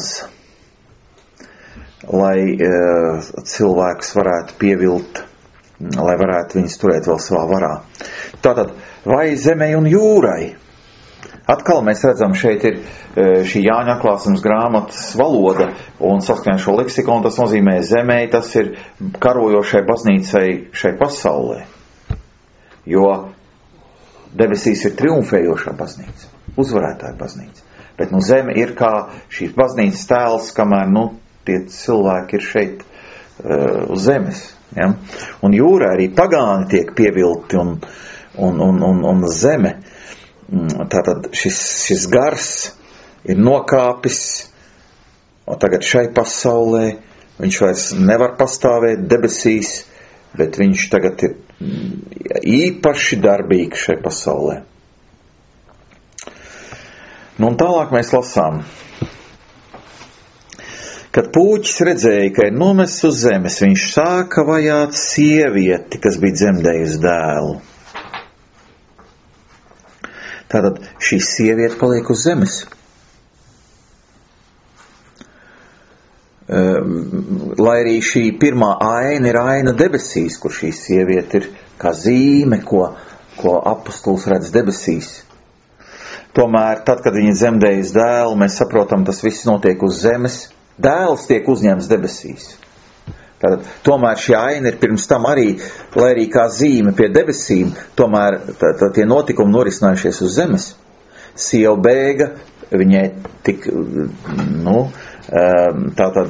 lai cilvēkus varētu pievilt, lai varētu viņus turēt vēl savā varā. Tātad, vai zemei un jūrai? Atkal mēs redzam, šeit ir šī Jāņa atklāsmes grāmatas valoda, un saskaņā šo leksikonu tas nozīmē zemei, tas ir karojošai baznīcai šai pasaulē. Jo debesīs ir triumfējošā baznīca, uzvarētāja baznīca. Bet zeme ir kā šīs baznīcas tēls, kamēr tie cilvēki ir šeit uz zemes. Ja? Un jūrā arī pagāni tiek pievilti un zeme. Tātad šis gars ir nokāpis, un tagad šai pasaulē viņš vairs nevar pastāvēt debesīs, bet viņš tagad ir īpaši darbīgs šai pasaulē. Un tālāk mēs lasām. Kad pūķis redzēja, ka ir nomests uz zemes, viņš sāka vajāt sievieti, kas bija dzemdējusi dēlu. Tātad šī sieviete paliek uz zemes. Lai arī šī pirmā aina ir aina debesīs, kur šī sieviete ir kā zīme, ko apostols redz debesīs. Tomēr, tad, kad viņa dzemdējas dēlu, mēs saprotam, tas viss notiek uz zemes. Dēls tiek uzņemts debesīs. Tātad, tomēr šī aina ir pirms tam arī, lai arī kā zīme pie debesīm, tomēr tie notikumi norisinājušies uz zemes. Sieva bēga viņai tik, tātad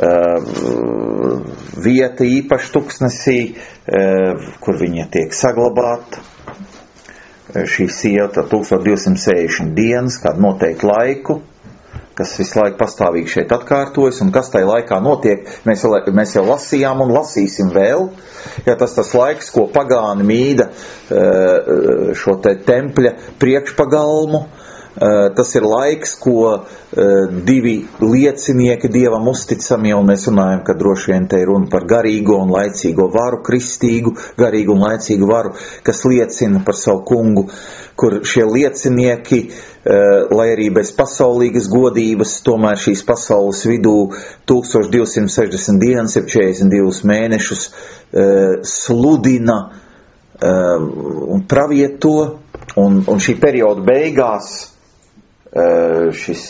vieta īpaši tuksnesī, kur viņa tiek saglabāta. Šī sieva tad 1260 dienas, kādu noteiktu laiku, kas visu laiku pastāvīgi šeit atkārtojas, un kas tajā laikā notiek, mēs jau lasījām un lasīsim vēl, ja tas laiks, ko pagāni mīda šo te tempļa priekšpagalmu, tas ir laiks, ko divi liecinieki Dievam uzticamie, un mēs runājam, ka droši vien te ir runa par garīgo un laicīgo varu, kristīgu, garīgu un laicīgu varu, kas liecina par savu kungu, kur šie liecinieki, lai arī bez pasaulīgas godības, tomēr šīs pasaules vidū 1260 dienas, ir 42 mēnešus, sludina un pravieto, un šī perioda beigās šis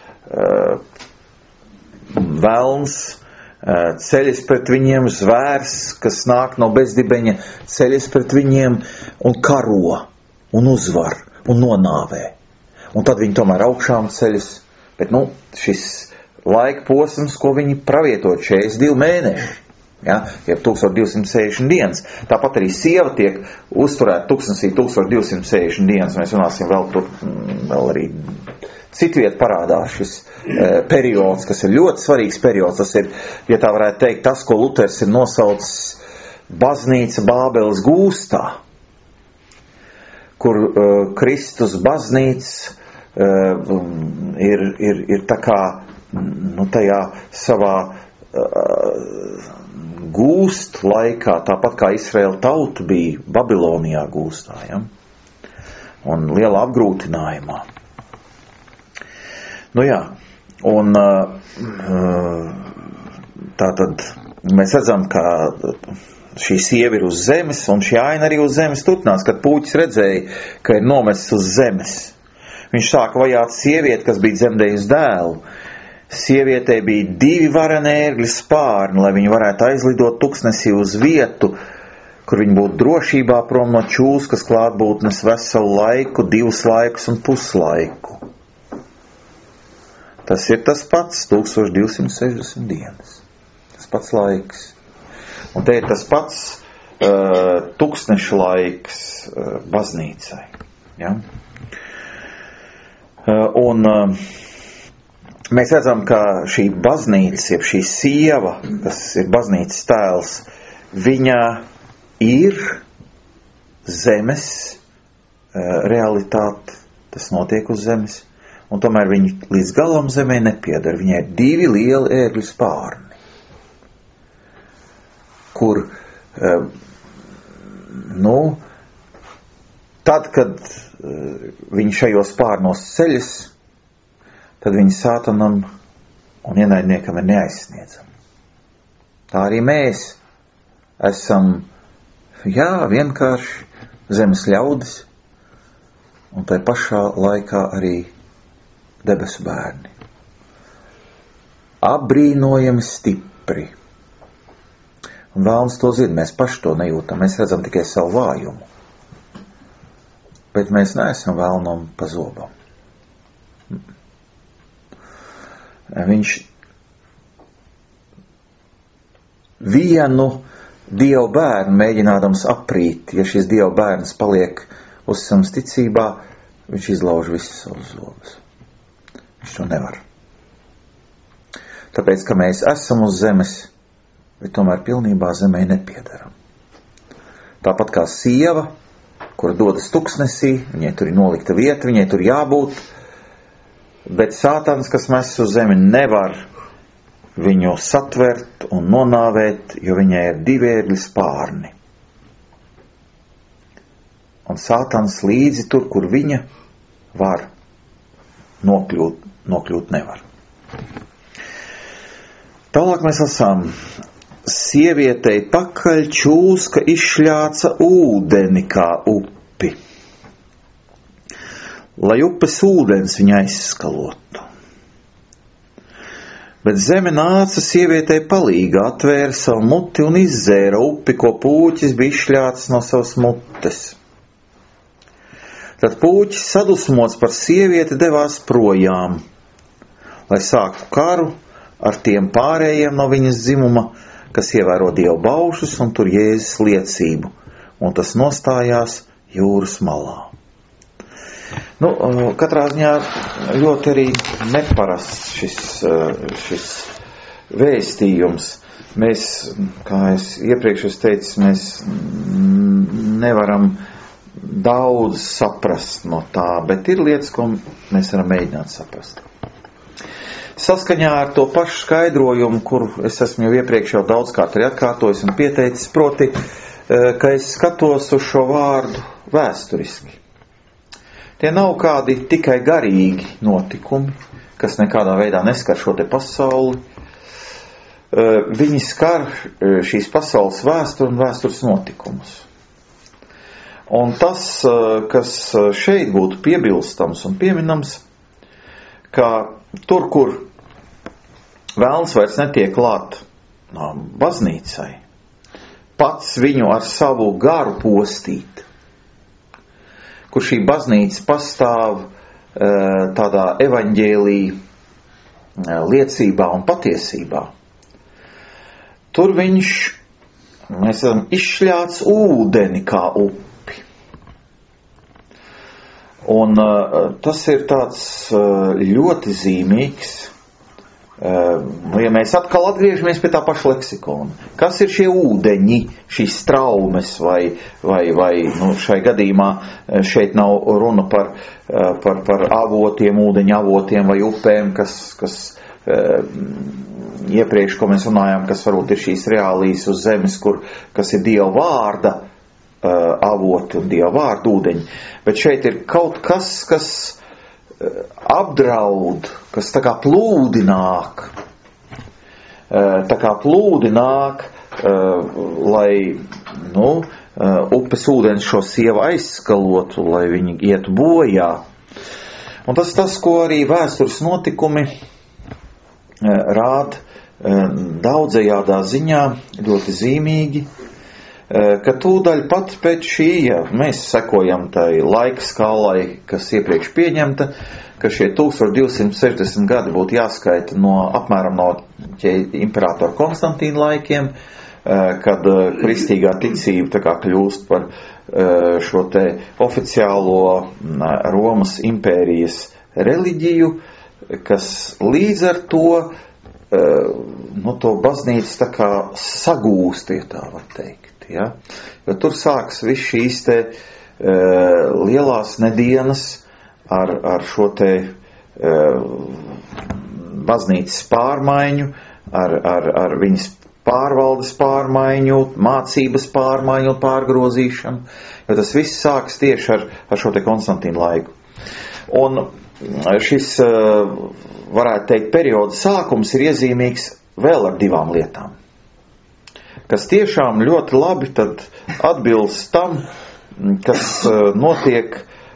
velns ceļas pret viņiem, zvērs, kas nāk no bezdibeņa, ceļas pret viņiem un karo, un uzvar, un nonāvē. Un tad viņi tomēr augšām ceļas, bet šis laika posms, ko viņi pravietot 42 mēneši, ja, ir 1260 dienas. Tāpat arī sieva tiek uzturēta tuksnesī 1260 dienas. Mēs runāsim vēl arī citviet parādās šis periods, kas ir ļoti svarīgs periods. Tas ir, ja tā varētu teikt, tas, ko Luters ir nosaucis baznīca Bābeles gūstā, kur Kristus baznīca ir tā kā tajā savā gūst laikā, tāpat kā Izraēla tauta bija Babilonijā gūstā, ja? Un lielā apgrūtinājumā. Un tātad mēs redzam, ka šī sieva ir uz zemes, un šī aina arī uz zemes turpinās, kad puķis redzēja, ka ir nomests uz zemes. Viņš sāka vajāt sievieti, kas bija dzemdējusi dēlu. Sievietei bija 2 vareni ērgļu spārni, lai viņi varētu aizlidot tuksnesī uz vietu, kur viņi būtu drošībā prom no čūskas klātbūtnes veselu laiku, 2 laikus un puslaiku. Tas ir tas pats 1260 dienas. Tas pats laiks. Un te ir tas pats tuksneša laiks baznīcai. Ja? Mēs redzam, ka šī baznīca, jeb šī sieva, kas ir baznīcas tēls, viņa ir zemes realitāte, tas notiek uz zemes, un tomēr viņa līdz galam zemē nepiedara. Viņai ir 2 lieli ērgļu spārni, kur, tad, kad viņi šajos spārnos ceļas, tad viņi Sātanam un ienaidniekam ir neaizsniedzami. Tā arī mēs esam, vienkārši zemes ļaudis, un tai pašā laikā arī debesu bērni. Apbrīnojami stipri. Un vēlams to zina, mēs paši to nejūtam, mēs redzam tikai savu vājumu. Bet mēs neesam vēlnam pa zobam. Viņš vienu Dievu bērnu mēģinādams aprīt, ja šis Dievu bērns paliek uzticams ticībā, viņš izlauž visus savus zobus. Viņš to nevar. Tāpēc, ka mēs esam uz zemes, bet tomēr pilnībā zemē nepiedaram. Tāpat kā sieva, kura dodas tuksnesī, viņai tur ir nolikta vieta, viņai tur jābūt, bet Sātans, kas mes uz zemi, nevar viņu satvert un nonāvēt, jo viņai ir 2 ērgļu spārni. Un Sātans līdzi tur, kur viņa var nokļūt nevar. Tālāk mēs lasām: sievietei pakaļ čūska izšļāca ūdeni kā upi, lai upes ūdens viņu aizskalotu. Bet zeme nāca sievietei palīgā, atvēra savu muti un izzēra upi, ko pūķis bija izšļācis no savas mutes. Tad puķis sadusmots par sievieti devās projām, lai sāktu karu ar tiem pārējiem no viņas dzimuma, kas ievēro Dievu baušus un tur Jēzus liecību, un tas nostājās jūras malā. Katrā ziņā ļoti arī neparasts šis vēstījums. Mēs, kā es iepriekš teicu, mēs nevaram daudz saprast no tā, bet ir lietas, ko mēs varam mēģināt saprast. Saskaņā ar to pašu skaidrojumu, kur es esmu jau iepriekš daudzkārt arī atkārtojis un pieteicis, proti, ka es skatos uz šo vārdu vēsturiski. Tie nav kādi tikai garīgi notikumi, kas nekādā veidā neskar šo te pasauli. Viņi skar šīs pasaules vēsturi un vēstures notikumus. Un tas, kas šeit būtu piebilstams un pieminams, ka tur, kur vēlns vairs netiek klāt baznīcai, pats viņu ar savu garu postīt, kur šī baznīca pastāv tādā evaņģēlī liecībā un patiesībā, tur viņš, mēs esam izšļāts ūdeni kā upi. Un tas ir tāds ļoti zīmīgs, ja mēs atkal atgriežamies pie tā paša leksikona. Kas ir šie ūdeņi, šīs traumes vai šai gadījumā šeit nav runa par avotiem, ūdeņa avotiem vai upēm, kas iepriekš, ko mēs runājām, kas varbūt ir šīs reālijas uz zemes, kas ir Dieva vārda avoti un Dieva vārdu ūdeņi. Bet šeit ir kaut kas, kas apdraud, kas tā kā plūdināk, lai upes ūdens šo sievu aizskalotu, lai viņi ietu bojā. Un tas, ko arī vēstures notikumi rāda daudzajādā ziņā, ļoti zīmīgi, ka tūdaļ pat pēc šī, ja mēs sekojam tai laika skalai, kas iepriekš pieņemta, ka šie 1260 gadi būtu jāskaita apmēram no imperatora Konstantīna laikiem, kad kristīgā ticība tā kā kļūst par šo te oficiālo Romas impērijas reliģiju, kas līdz ar to to baznīcu tā kā sagūst, ja tā var teikt. Ja? Jo tur sāks viss šīs te lielās nedienas ar šo te baznīcas pārmaiņu, ar viņas pārvaldes pārmaiņu, mācības pārmaiņu un pārgrozīšanu, jo tas viss sāks tieši ar šo te Konstantīnu laiku. Un šis, varētu teikt, perioda sākums ir iezīmīgs vēl ar divām lietām, kas tiešām ļoti labi tad atbilst tam, kas notiek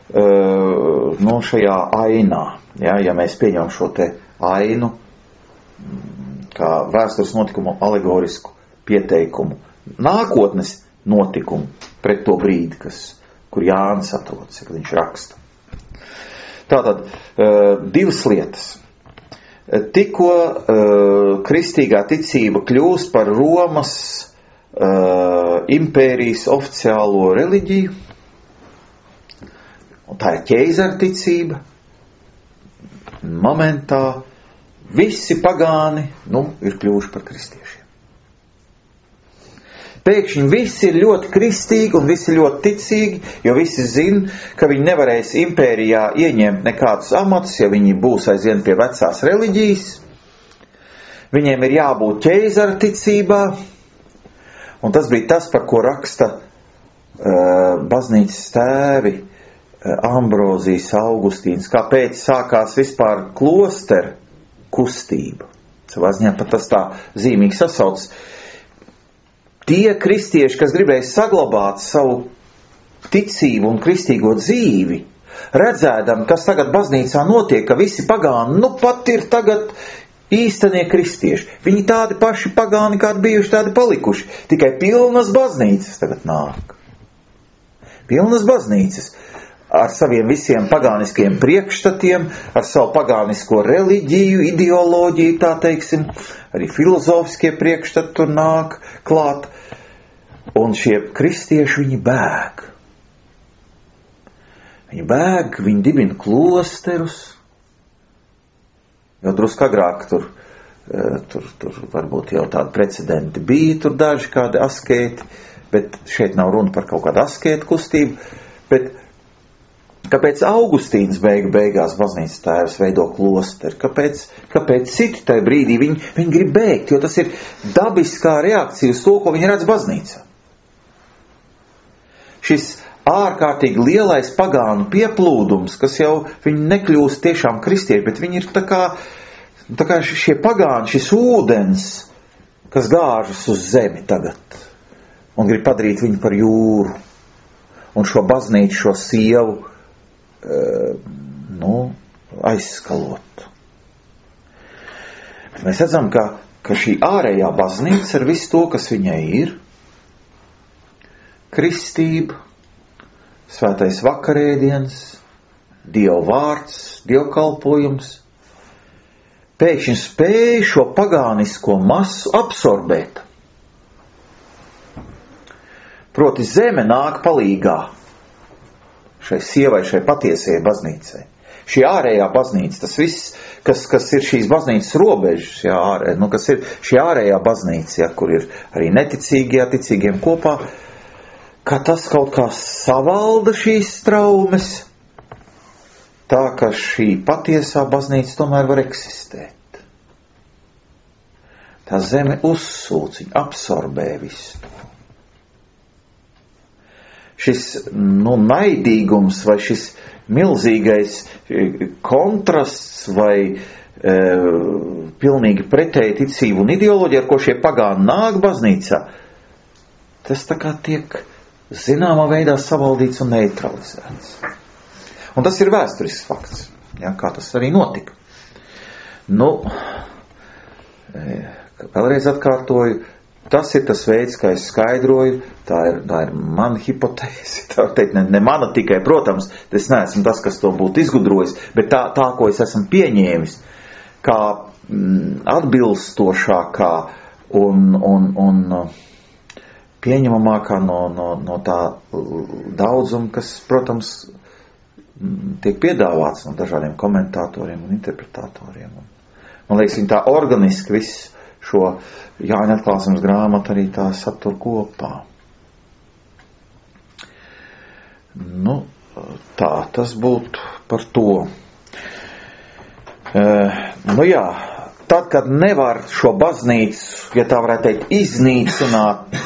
šajā ainā. Ja mēs pieņemam šo te ainu kā vēstures notikumu alegorisku pieteikumu, nākotnes notikumu pret to brīdi, kur Jānis atrodas, kad viņš raksta. Tātad divas lietas. Tikko kristīgā ticība kļūst par Romas impērijas oficiālo reliģiju, un tā ir ķeizara ticība, momentā visi pagāni ir kļuvuši par kristiešiem. Pēkšņi visi ir ļoti kristīgi un visi ļoti ticīgi, jo visi zina, ka viņi nevarēs impērijā ieņemt nekādus amatus, ja viņi būs aizvien pie vecās reliģijas. Viņiem ir jābūt ķeizara ticībā, un tas bija tas, par ko raksta baznīcas tēvi Ambrozijs, Augustīns, kāpēc sākās vispār klosteru kustība. Savā ziņā pat tas tā zīmīgi sasaucas. Tie kristieši, kas gribēja saglabāt savu ticību un kristīgo dzīvi, redzēdam, kas tagad baznīcā notiek, ka visi pagāni, pat ir tagad īstenie kristieši. Viņi tādi paši pagāni, kādi bijuši, tādi palikuši. Tikai pilnas baznīcas tagad nāk. Pilnas baznīcas. ar saviem visiem pagāniskiem priekšstatiem, ar savu pagānisko reliģiju, ideoloģiju, tā teiksim, arī filozofiskie priekšstati tur nāk klāt, un šie kristieši, viņi bēg. Viņi bēg, viņi dibina klosterus, jo drusku agrāk tur varbūt jau tādi precedenti bija, tur daži kādi askēti, bet šeit nav runa par kaut kādu askētu kustību, bet kāpēc Augustīns beigās baznīcas tēvs veido klosteri, kāpēc citi tajā brīdī viņi grib bēgt, jo tas ir dabiskā reakcija uz to, ko viņi redz baznīcā. Šis ārkārtīgi lielais pagānu pieplūdums, kas jau viņi nekļūst tiešām kristieši, bet viņi ir tā kā šie pagāni, šis ūdens, kas gāžas uz zemi tagad, un grib padarīt viņu par jūru, un šo baznīcu, šo sievu, aizskalot. Bet mēs redzam, ka šī ārējā baznīca ar visu to, kas viņai ir, kristība, svētais vakarēdiens, Dieva vārds, dievkalpojums, pēkšņi spēja šo pagānisko masu absorbēt. Proti zeme nāk palīgā šai sievai, šai patiesajai baznīcai. Šī ārējā baznīca, tas viss, kas ir šīs baznīcas robežas, kas ir šī ārējā baznīca, kur ir arī neticīgie, ticīgiem kopā, ka tas kaut kā savalda šīs traumes, tā ka šī patiesā baznīca tomēr var eksistēt. Tā zeme uzsūc, viņa absorbē visu. Šis naidīgums vai šis milzīgais kontrasts vai pilnīgi pretēji ticību un ideoloģija, ar ko šie pagāni nāk baznīcā, tas tā kā tiek zināmā veidā savaldīts un neutralizēts. Un tas ir vēsturisks fakts, kā tas arī notika. Vēlreiz atkārtoju, tas ir tas veids, kā es skaidroju, tā ir mana hipotēze, tā teikt, ne mana tikai, protams, es neesmu tas, kas to būtu izgudrojis, bet tā ko es esmu pieņēmis, kā atbilstošākā un pieņemamākā no tā daudzuma, kas, protams, tiek piedāvāts no dažādiem komentatoriem un interpretatoriem. Man liekas, viņi tā organiski viss šo Jāņa atklāsmes grāmatu arī tā satur kopā. Tas būtu par to. Tad, kad nevar šo baznīcu, ja tā varētu teikt, iznīcināt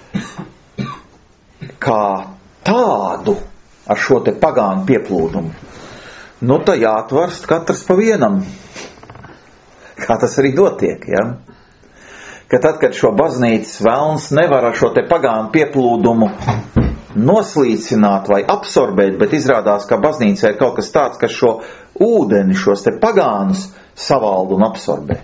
kā tādu ar šo te pagānu pieplūdumu, tā jāatvarst katrs pa vienam. Kā tas arī notiek, ja? Ka tad, kad šo baznīcas velns nevar ar šo te pagānu pieplūdumu noslīcināt vai absorbēt, bet izrādās, ka baznīcā ir kaut kas tāds, kas šo ūdeni, šos te pagānus savalda un absorbē.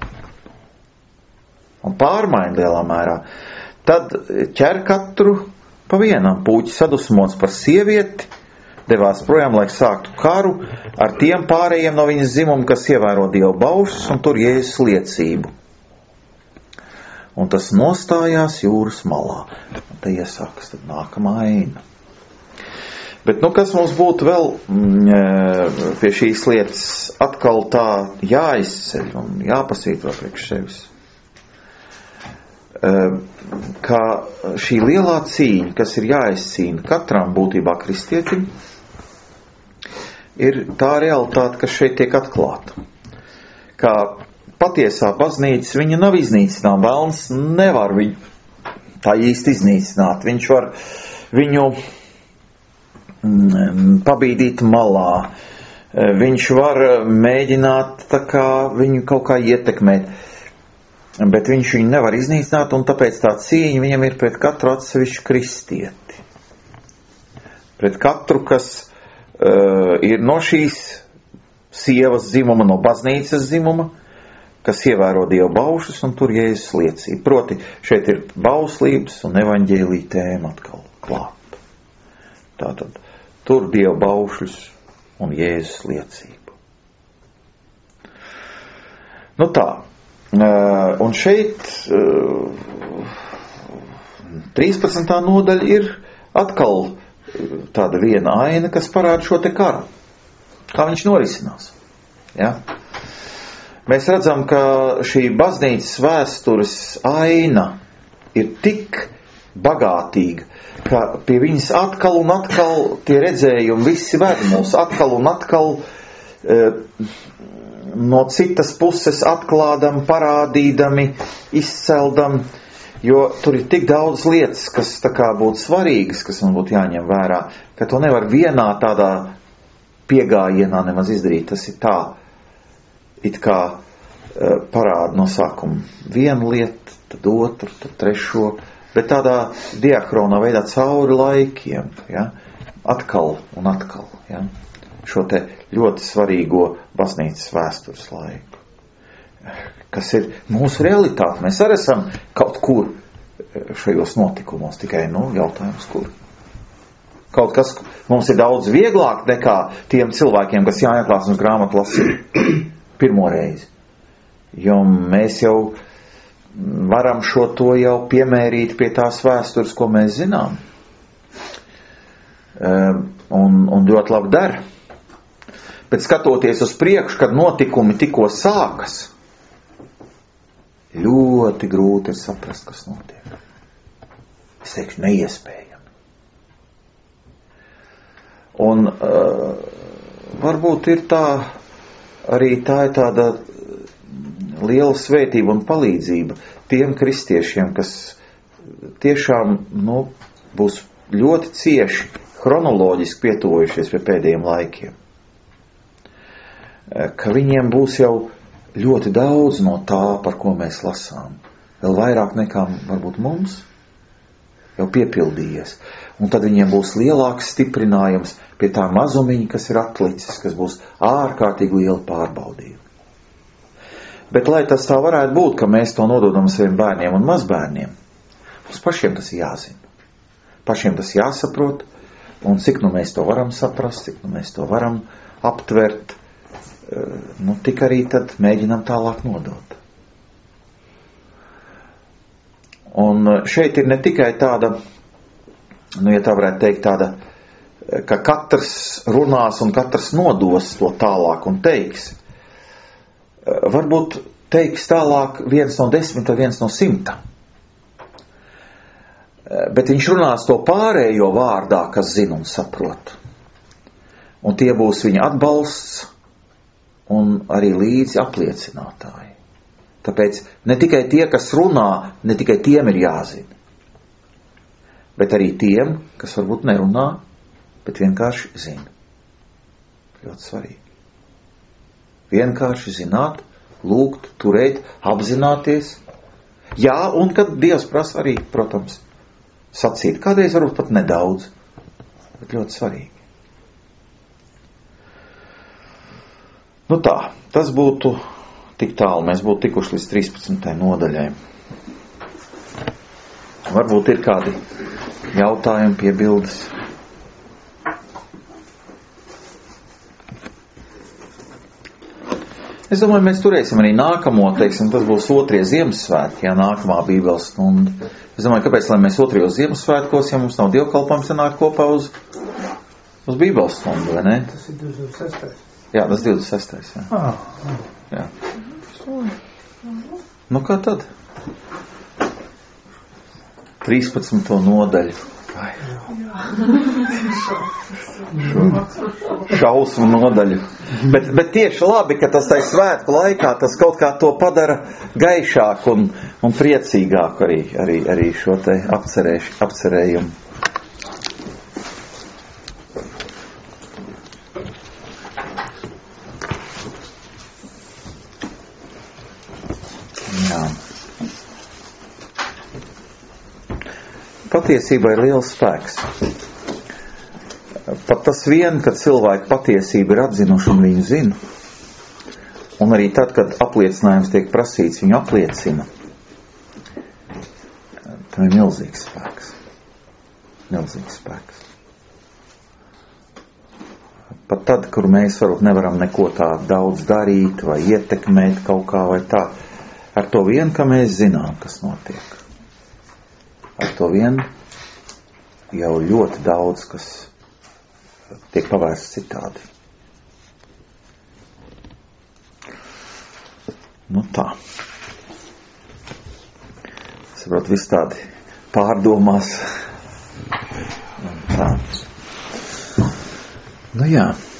Un pārmaina lielā mērā. Tad ķer katru pa vienam. Pūķis sadusmots par sievieti, devās projām, lai sāktu karu ar tiem pārējiem no viņas dzimuma, kas ievēro Dieva baušas un tur Jēzus liecību. Un tas nostājās jūras malā. Un te iesākas tad nākamā aina. Bet, kas mums būtu vēl pie šīs lietas atkal tā jāizceļ un jāpasvītro priekš sevis? Ka šī lielā cīņa, kas ir jāizcīna katram būtībā kristietim, ir tā realitāte, kas šeit tiek atklāta. Kā patiesā baznīca, viņa nav iznīcināma. Velns nevar viņu tā īsti iznīcināt. Viņš var viņu pabīdīt malā. Viņš var mēģināt viņu kaut kā ietekmēt. Bet viņš viņu nevar iznīcināt, un tāpēc tā cīņa viņam ir pret katru atsevišķu kristieti. Pret katru, kas ir no šīs sievas dzimuma, no baznīcas dzimuma, kas ievēro Dieva baušas un tur Jēzus liecība. Proti, šeit ir bauslības un evaņģēlija tēma atkal klāt. Tātad tur Dieva baušļus un Jēzus liecību. Nu tā, un šeit 13. nodaļa ir atkal tāda viena aina, kas parāda šo te karu. Kā viņš norisinās. Ja? Mēs redzam, ka šī baznīcas vēstures aina ir tik bagātīga, ka pie viņas atkal un atkal tie redzējumi visi ved mūs, atkal un atkal no citas puses atklādam, parādīdami, izceldam, jo tur ir tik daudz lietas, kas tā kā būtu svarīgas, kas man būtu jāņem vērā, ka to nevar vienā tādā piegājienā nemaz izdarīt. Tas ir tā, it kā parāda no sākuma vienu lietu, tad otru, tad trešo, bet tādā diahronā veidā cauri laikiem, ja? Atkal un atkal, ja? Šo te ļoti svarīgo baznīcas vēstures laiku, kas ir mūsu realitāte. Mēs arī esam kaut kur šajos notikumos, tikai, jautājums, kur. Kaut kas mums ir daudz vieglāk nekā tiem cilvēkiem, kas jāieklāsnes grāmatu lasīt pirmo reizi. Jo mēs jau varam šo to jau piemērīt pie tās vēstures, ko mēs zinām. Un ļoti labi dara. Bet skatoties uz priekšu, kad notikumi tikko sākas, ļoti grūti ir saprast, kas notiek. Es teikšu, neiespējami. Un varbūt ir tā, arī tā ir tāda liela svētība un palīdzība tiem kristiešiem, kas tiešām, būs ļoti cieši chronoloģiski pietuvojušies pie pēdējiem laikiem. Ka viņiem būs jau ļoti daudz no tā, par ko mēs lasām. Vēl vairāk nekā varbūt mums jau piepildījies. Un tad viņiem būs lielāks stiprinājums pie tā mazumiņa, kas ir atlicis, kas būs ārkārtīgi liela pārbaudījuma. Bet, lai tas tā varētu būt, ka mēs to nododam saviem bērniem un mazbērniem, mums pašiem tas ir jāzina. Pašiem tas jāsaprot, un cik mēs to varam saprast, cik mēs to varam aptvert, tik arī tad mēģinam tālāk nodot. Un šeit ir ne tikai tāda, ja tā varētu teikt, tāda, ka katrs runās un katrs nodos to tālāk un teiks. Varbūt teiks tālāk 1 no 10 vai 1 no 100. Bet viņš runās to pārējo vārdā, kas zina un saprot. Un tie būs viņa atbalsts un arī līdzi apliecinātāji. Tāpēc ne tikai tie, kas runā, ne tikai tiem ir jāzina. Bet arī tiem, kas varbūt nerunā, bet vienkārši zina. Ļoti svarīgi. Vienkārši zināt, lūgt, turēt, apzināties. Jā, un kad Dievs prasa arī, protams, sacīt. Kādreiz varbūt pat nedaudz, bet ļoti svarīgi. Tā, tas būtu tik tālu. Mēs būtu tikuši līdz 13. nodaļai. Varbūt ir kādi jautājumi, piebildes. Es domāju, mēs turēsim arī nākamo, tas būs 2. Ziemassvētki, nākamā Bībeles stunda. Es domāju, kāpēc, lai mēs 2. Ziemassvētkos, ja mums nav dievkalpojums, sanāk kopā uz Bībeles stundu, vai ne? Tas ir 26. Jā, tas 26. Jā. Kā tad? 13. nodaļu. Šausmu nodaļu. Bet tieši labi, ka tas tai svētku laikā tas kaut kā to padara gaišāku un priecīgāku arī šo te apcerējumu. Jā. Patiesībā ir liels spēks. Pat tas vien, kad cilvēki patiesību ir atzinuši un viņu zina, un arī tad, kad apliecinājums tiek prasīts, viņu apliecina, tam ir milzīgs spēks. Milzīgs spēks. pat tad, kur mēs varbūt nevaram neko tā daudz darīt vai ietekmēt kaut kā vai tā, ar to vien, ka mēs zinām, kas notiek. Ar to vien jau ļoti daudz, kas tiek pavērsts citādi. Nu tā. Saprot, viss tādi pārdomās. Tā. Nu jā.